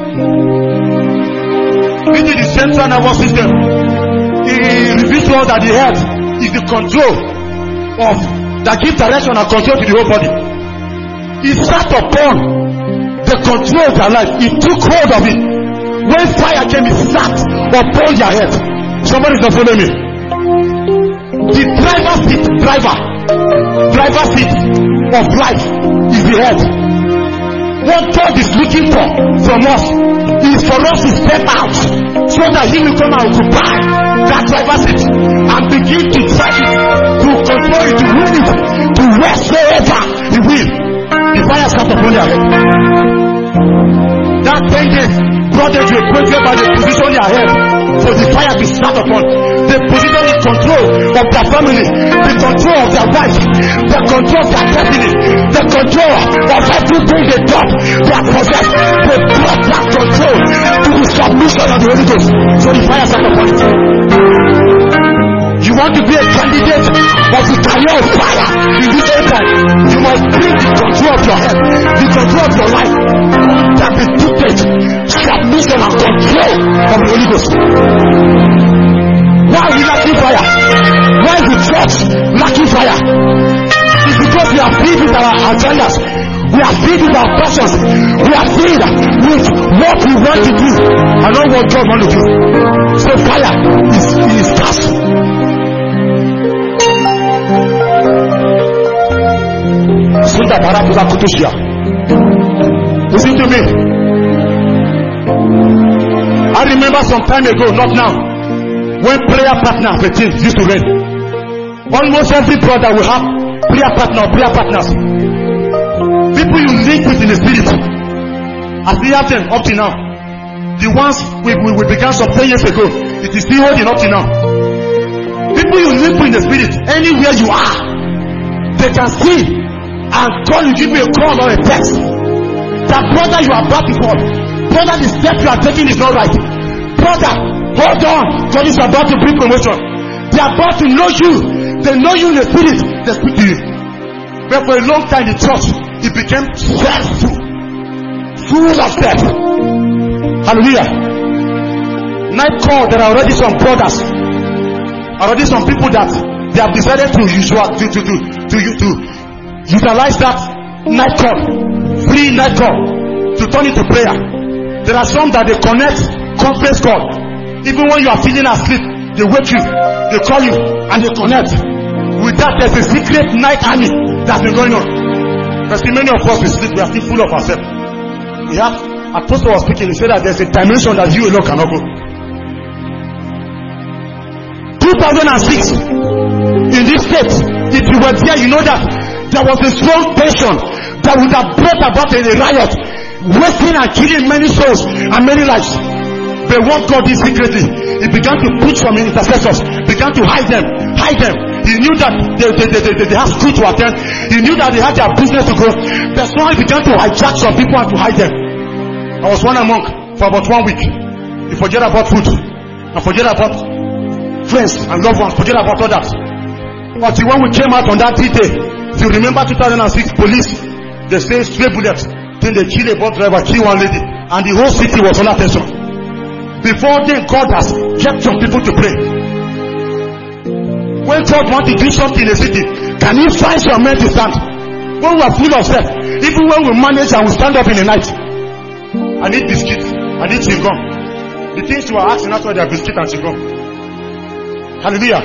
which is the central nervous system, it reveals to us that the head is the control of that gives direction and control to the whole body. It sat upon the control of their life. It took hold of it. When fire came, it sat upon their head. Somebody is not following me. The driver seat, driver, driver seat of life is the head. What God is looking for from us is for us to step out so that He will come and occupy that driver seat and begin to drive it, to control it, to rule it, to wheresoever He will. The fire sat upon their head. That ten days brought them to a point whereby they position their head for the fire to start upon. They position the control of their family, the control of their wife, the control of their destiny, the control of everything they thought they are possessed. They brought that control to the submission of the Holy Ghost. So the fire sat upon it. You want to be a candidate of the career of fire in this time, you must bring the control of your head, the control of your life, that be dictated, submission and control of the Holy Ghost. Why are we lacking fire? Why is the church lacking fire? It's because we are filled with our agendas. We are filled with our passions. We are filled with what we want to do and not what God wants to do. So fire is, is scarce. Sunda Parapuza Kutushia. Listen to me. I remember some time ago, not now, when prayer partner of a team used to reign. Almost every brother will have prayer partner or prayer partners. People you link with in the spirit. As we have them up to now. The ones we, we, we began some ten years ago, it is still holding up to now. People you link with in the spirit, anywhere you are, they can see and call you, give you a call or a text. That brother, you are about to fall. Brother, the step you are taking is not right. Brother, hold on. God is about to bring promotion. They are about to know you. They know you in the spirit. They speak to you. But for a long time, the church, it became self-full. Full of death. Hallelujah. Night call, there are already some brothers. Already some people that they have decided to usual to to to to, to, to utilize that night call, free night call, to turn it to prayer. There are some that they connect conference call. Even when you are feeling asleep, they wake you, they call you, and they connect. With that, there's a secret night army that's been going on. Because many of us we sleep, we are still full of ourselves. We have, Apostle was speaking, he said that there's a dimension that you alone cannot go. two thousand six, in this state, if you were there, you know that there was a strong tension that would have brought about a riot, wasting and killing many souls and many lives. But what God did secretly, He began to put some intercessors, began to hide them, hide them. He knew that they, they, they, they, they have school to attend. He knew that they had their business to go. That's why He began to hijack some people and to hide them. I was one a monk for about one week. He forget about food. and forget about friends and loved ones, forget about all that. Until when we came out on that day, if you remember two thousand six, police, they say stray bullets, then they kill a bus driver, kill one lady, and the whole city was under tension. Before then, God has kept some people to pray. When God wants to do something in a city, can He find some men to stand? When we are full of self, even when we manage and we stand up in the night, I need biscuit, I need chewing gum. The things you are asking, that's why they are biscuit and chewing gum. Hallelujah.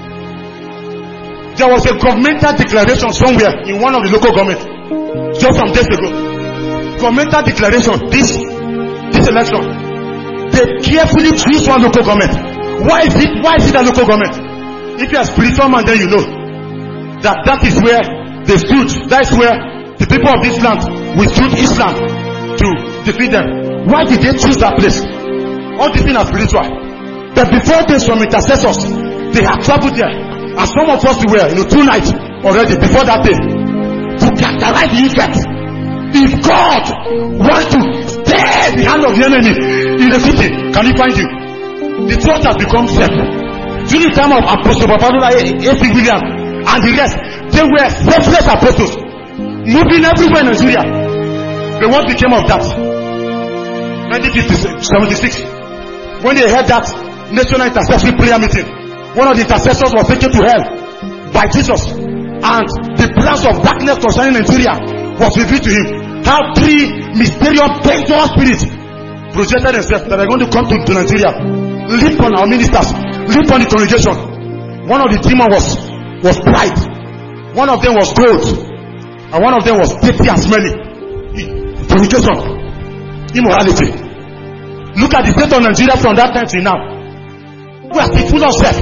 There was a governmental declaration somewhere in one of the local government just some days ago. Governmental declaration, this this election, they carefully choose one local government. Why is it? Why is it a local government? If you are a spiritual man, then you know that that is where they stood. That is where the people of this land withstood Islam to defeat them. Why did they choose that place? All these things are spiritual. But before this, some intercessors, they have traveled there. And some of us were, you know, two nights already before that day to characterize the effect. If God wants to stay the hand of the enemy in the city, can He find you? The church has become safe. During the time of Apostle Babadola, A C William, and the rest, they were selfless apostles, moving everywhere in Nigeria. But what became of that? nineteen seventy-six, when they had that national intercessory prayer meeting, one of the intercessors was taken to hell by Jesus, and the plans of darkness concerning Nigeria was revealed to him. How three mysterious dangerous spirits projected themselves that are going to come to, to Nigeria, leap on our ministers, leap on the congregation. One of the demons was was pride, one of them was gold, and one of them was dirty and smelly. Fornication, immorality. Look at the state of Nigeria from that time to now. We are still full of self.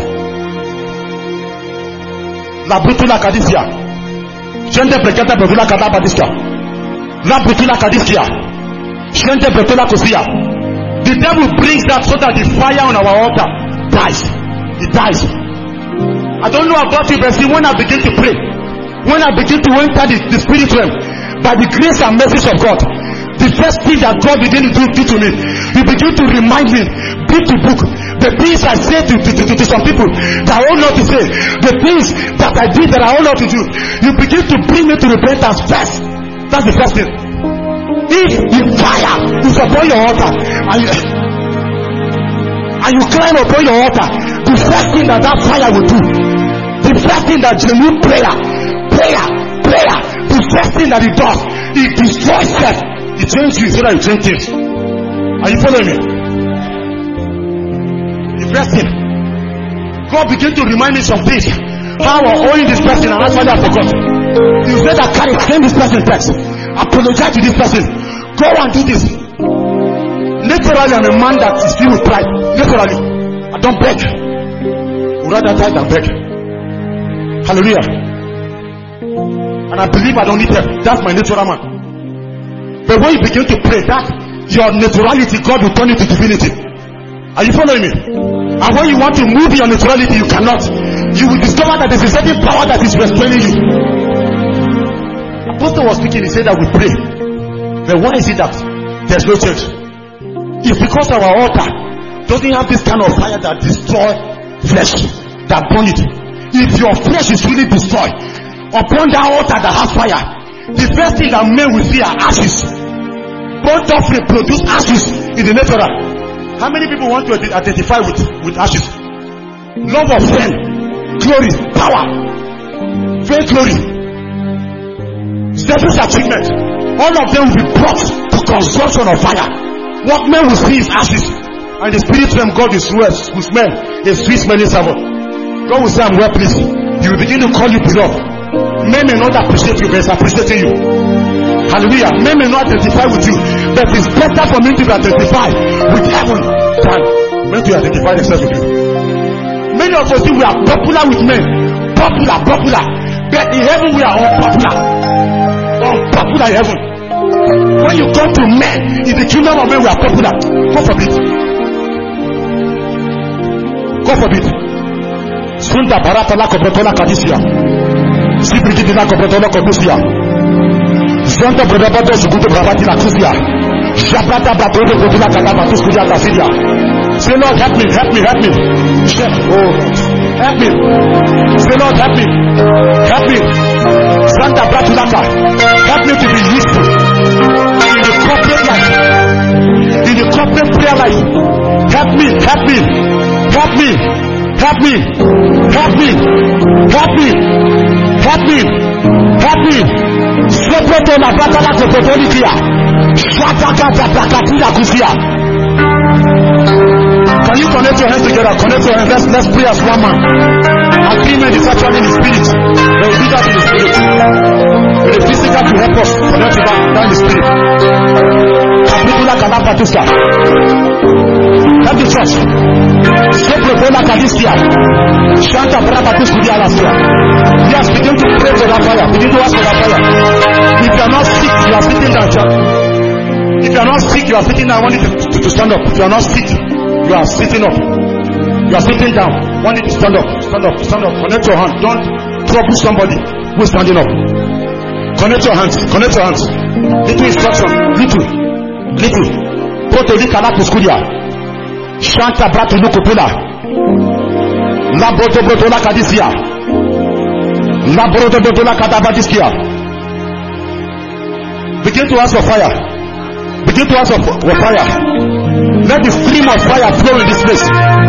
La brutula kadisia. Gente preketa brutula kadabadisia. La brutula kadisia. Gente brutula kosia. The devil brings that so that the fire on our altar dies. It dies. I don't know about you, but see, when I begin to pray, when I begin to enter the, the spirit realm, by the grace and mercy of God, the first thing that God began to do, do to me, He began to remind me, book to book, the things I say to, to, to, to some people that I ought not to say, the things that I did that I ought not to do. You begin to bring me to repentance first. That's the first thing. If the fire is upon your altar and you, and you climb upon your altar, the first thing that that fire will do, the first thing that genuine prayer, prayer, prayer, the first thing that it does, it destroys self. It changes you so that you change things. Are you following me? The first thing, God began to remind me some things. How I owe this person and that's why I forgot. You said that carry send this person text. Apologize to this person. Go and do this. Naturally, I'm a man that is filled with pride. Naturally, I don't beg. I would rather die than beg. Hallelujah. And I believe I don't need help. That's my natural man. But when you begin to pray, that your naturality, God will turn it to divinity. Are you following me? And when you want to move your naturality, you cannot. You will discover that there is a certain power that is restraining you. Apostle was speaking, he said that we pray. But why is it that there's no change? It's because our altar doesn't have this kind of fire that destroys flesh, that burn it. If your flesh is really destroyed, upon that altar that has fire, the first thing that men will see are ashes. Burnt offering produce ashes in the natural. How many people want to identify with, with ashes? Love of fame, glory, power, fame, glory, selfish achievement. All of them will be brought to consumption of fire. What men will see is ashes. And the spirit realm, God is will smell a sweet smelling savour. God will say, I'm well pleased. He will begin to call you beloved. Men may not appreciate you, but it's appreciating you. Hallelujah. Men may not identify with you, but it's better for me to identify with heaven than men to identify themselves with you. Many of us think we are popular with men. Popular, popular. But in heaven we are unpopular. Unpopular in heaven. When you come to men, in the kingdom of men we are popular. God forbid. God forbid. Sunda baratola kobotola kadisia. Sibrigidina kobotola kobusia. Zonta brodabado suguto bravati la kusia. Jabata batode kodula kalama tukuja kasiria. Say, Lord, help me, help me, help me. Oh, help me. Say, Lord, help me. Help me. Santa Bratulaka. Help me to be useful in the corporate life, in the corporate prayer life. Help me, help me, help me, help me, help me, help me, help me, help me. Sopoto la batala kopotolikia. Shataka tapakatila kufia. Can you connect your hands together? Connect your hands. Let's, let's pray as one man. Agreement is actually in the spirit. There will be that in the spirit. With the physical to help us connect to that, that in the spirit. Kapitula Kalapatuska. Help the church. Soprobola Kaliskia. Shanta Brabatuskudia Alaska. Yes, begin to pray for that fire. Begin to ask for that fire. If you are not sick, you are sitting down, church. If you are not sick, you are sitting down. I want you to, to, to stand up. If you are not sick, you are sitting up. You are sitting down. I want you to stand up. Stand up. Stand up. Connect your hands. Don't trouble somebody who is standing up. Connect your hands. Connect your hands. Little instruction. Little. Little. Protoli Kalakuskudia. Shanta Bratu Lukupula. Laboto Botola Kadisia. Laboto Botola Kadabadiskia. Begin to ask for fire. Begin to ask for fire. Let the stream of fire flow in this place.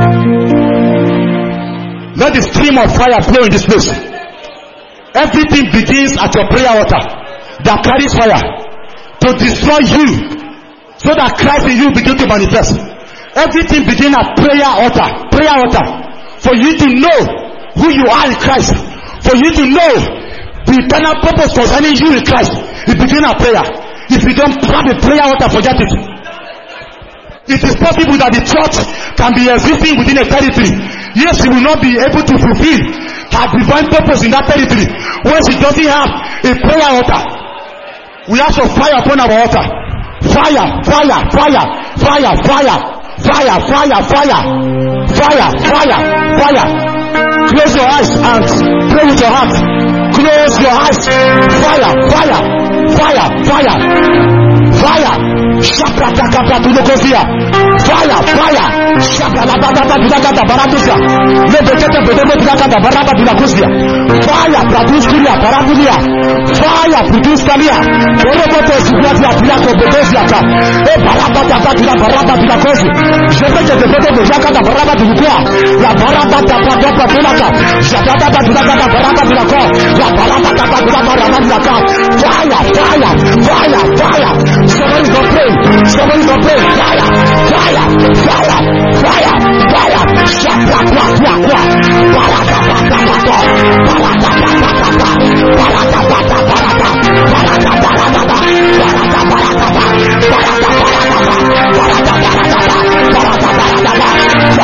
Let the stream of fire flow in this place. Everything begins at your prayer altar that carries fire to destroy you, so that Christ in you begin to manifest. Everything begins at prayer altar. Prayer altar. For you to know who you are in Christ. For you to know the eternal purpose concerning you in Christ. It begins at prayer. If you don't have a prayer altar, forget it. It is possible that the church can be existing within a territory. Yes, she will not be able to fulfill her divine purpose in that territory when she doesn't have a prayer altar. We have some fire upon our altar. Fire, fire, fire, fire, fire, fire, fire, fire, fire, fire, fire. Close your eyes and pray with your heart. Close your eyes. Fire, fire, fire, fire, fire. Shapratakapatunokofia. Fire, fire. Shapralabagabagabagata baratusia. Lebekete bedebegabagata barabadulakusia. Fire, produce parabulia. Fire, produce kalia. Oroboto sugatia pilako bedesiaka. E barabagabagila barabadulakosi. Jebekete bedebegabagata barabadulukua. La barabagabagapatulaka. Shaprabagabagata barabadulako. La barabagabagata. Fire, fire, fire, fire. Somebody's gonna pray. Somebody's gonna pray. Fire, fire, fire, fire, fire. Shapra, kwa, kwa, kwa. Baraka, baraka, baraka. Baraka, baraka, baraka. Baraka, baraka, baraka. Baraka, baraka, baraka. Baraka, baraka, baraka. Baraka, baraka, baraka. Baraka, baraka, baraka.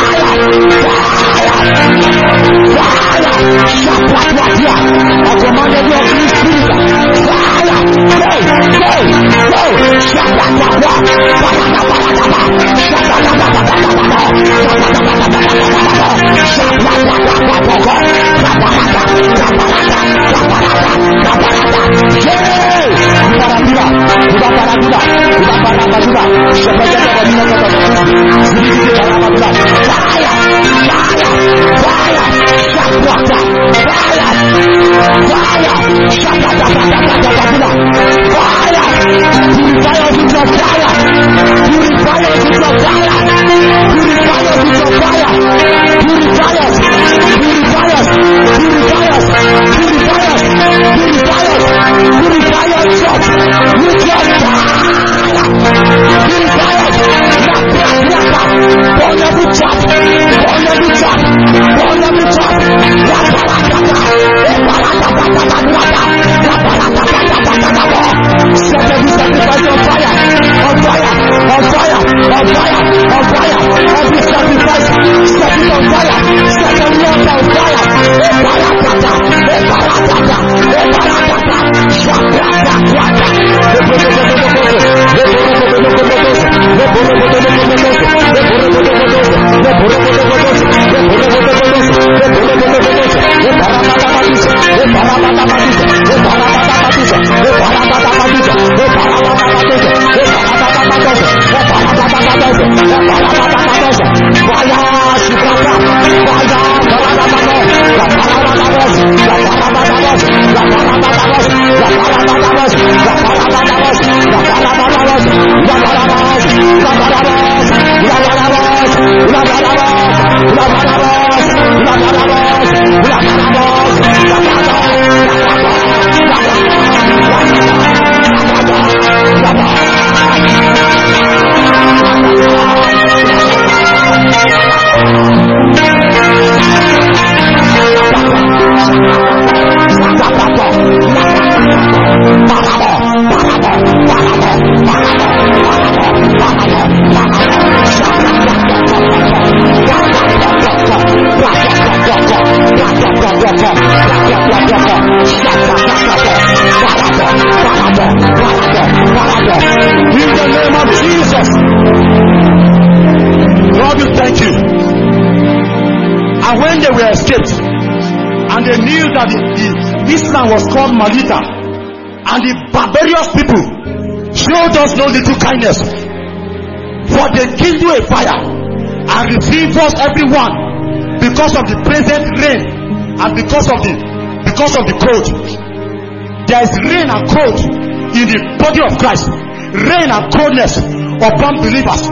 Fire, fire, fire. Shapra, kwa, kwa. I commanded you of this spirit. Fire, go, go, go. Shapra, kwa, kwa. Baraka, baraka. And when they were escaped, and they knew that the, the, this land was called Malita, and the barbarous people showed us no little kindness, for they kindled a fire and reinforced everyone because of the present rain and because of the because of the cold. There is rain and cold in the body of Christ, rain and coldness upon believers.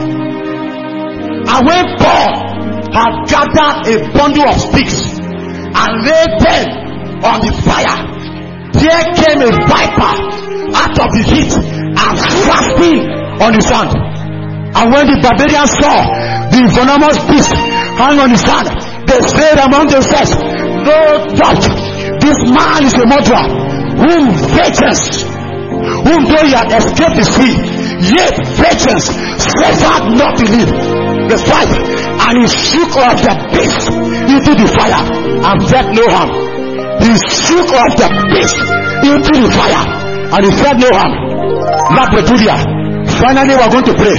And when Paul had gathered a bundle of sticks and laid them on the fire, there came a viper out of the heat and fastened on the sand. And when the barbarians saw the venomous beast hang on the sand, they said among themselves, no doubt this man is a murderer, whom vengeance, whom though he had escaped the sea, yet vengeance suffered not to live. Verse five. And he shook off the beast into the fire and felt no harm. He shook off the beast into the fire and he felt no harm. Lapretudia. Finally, we are going to pray.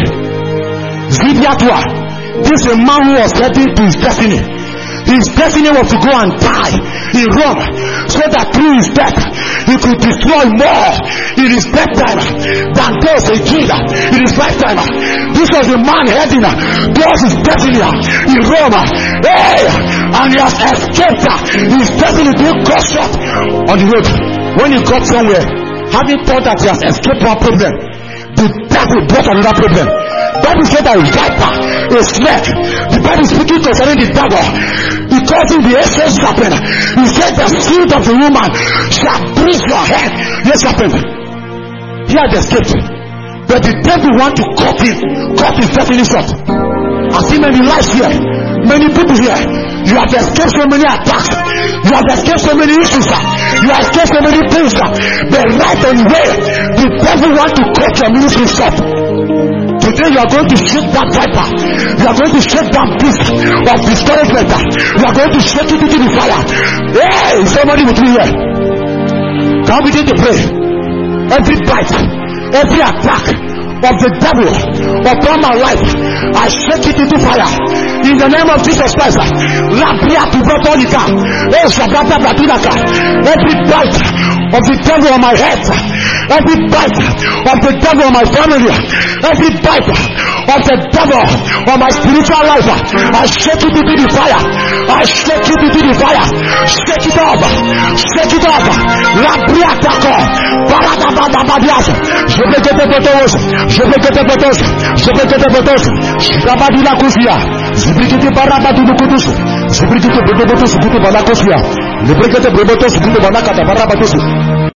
Zibiatua. This is a man who was heading to his destiny. His destiny was to go and die in Rome, so that through his death he could destroy more in his death time than those a king in his lifetime. This was a man heading towards his destiny in Rome. Hey, and he has escaped his destiny being cut short on the road. When he got somewhere, having thought that he has escaped one problem, the devil brought another problem. Bible said that a viper, a snake. The Bible speaking concerning the devil. Because in the ancient serpent, he said the seed of the woman shall bruise your head. Yes, serpent. He had escaped. But the devil want to cut him, cut his destiny short. I see many lives here, many people here. You have escaped so many attacks. You have escaped so many issues. You have escaped so many things. But right on the way, the devil want to cut your ministry short. Today you are going to shake that viper. You are going to shake that beast of discouragement. You are going to shake it into the fire. Hey, somebody with me here. Can we begin to pray? Every bite, every attack of the devil upon my life, I shake it into fire. In the name of Jesus Christ. Every bite of the devil on my head, every bite of the devil on my family, every bite of the devil on my spiritual life, I shake it into the fire. I shake it into the fire. Shake it up. Shake it up. Labriatako. Baradabadabadias. Je vais que te potos. Je vais que te potos. Je vais que te potos. Shabadila Kufia. Zibikiti Barabatu Kudus. Zibikiti Bobotos Butu Balakosia. Librekete Bobotos Butu Balakata Barabatus.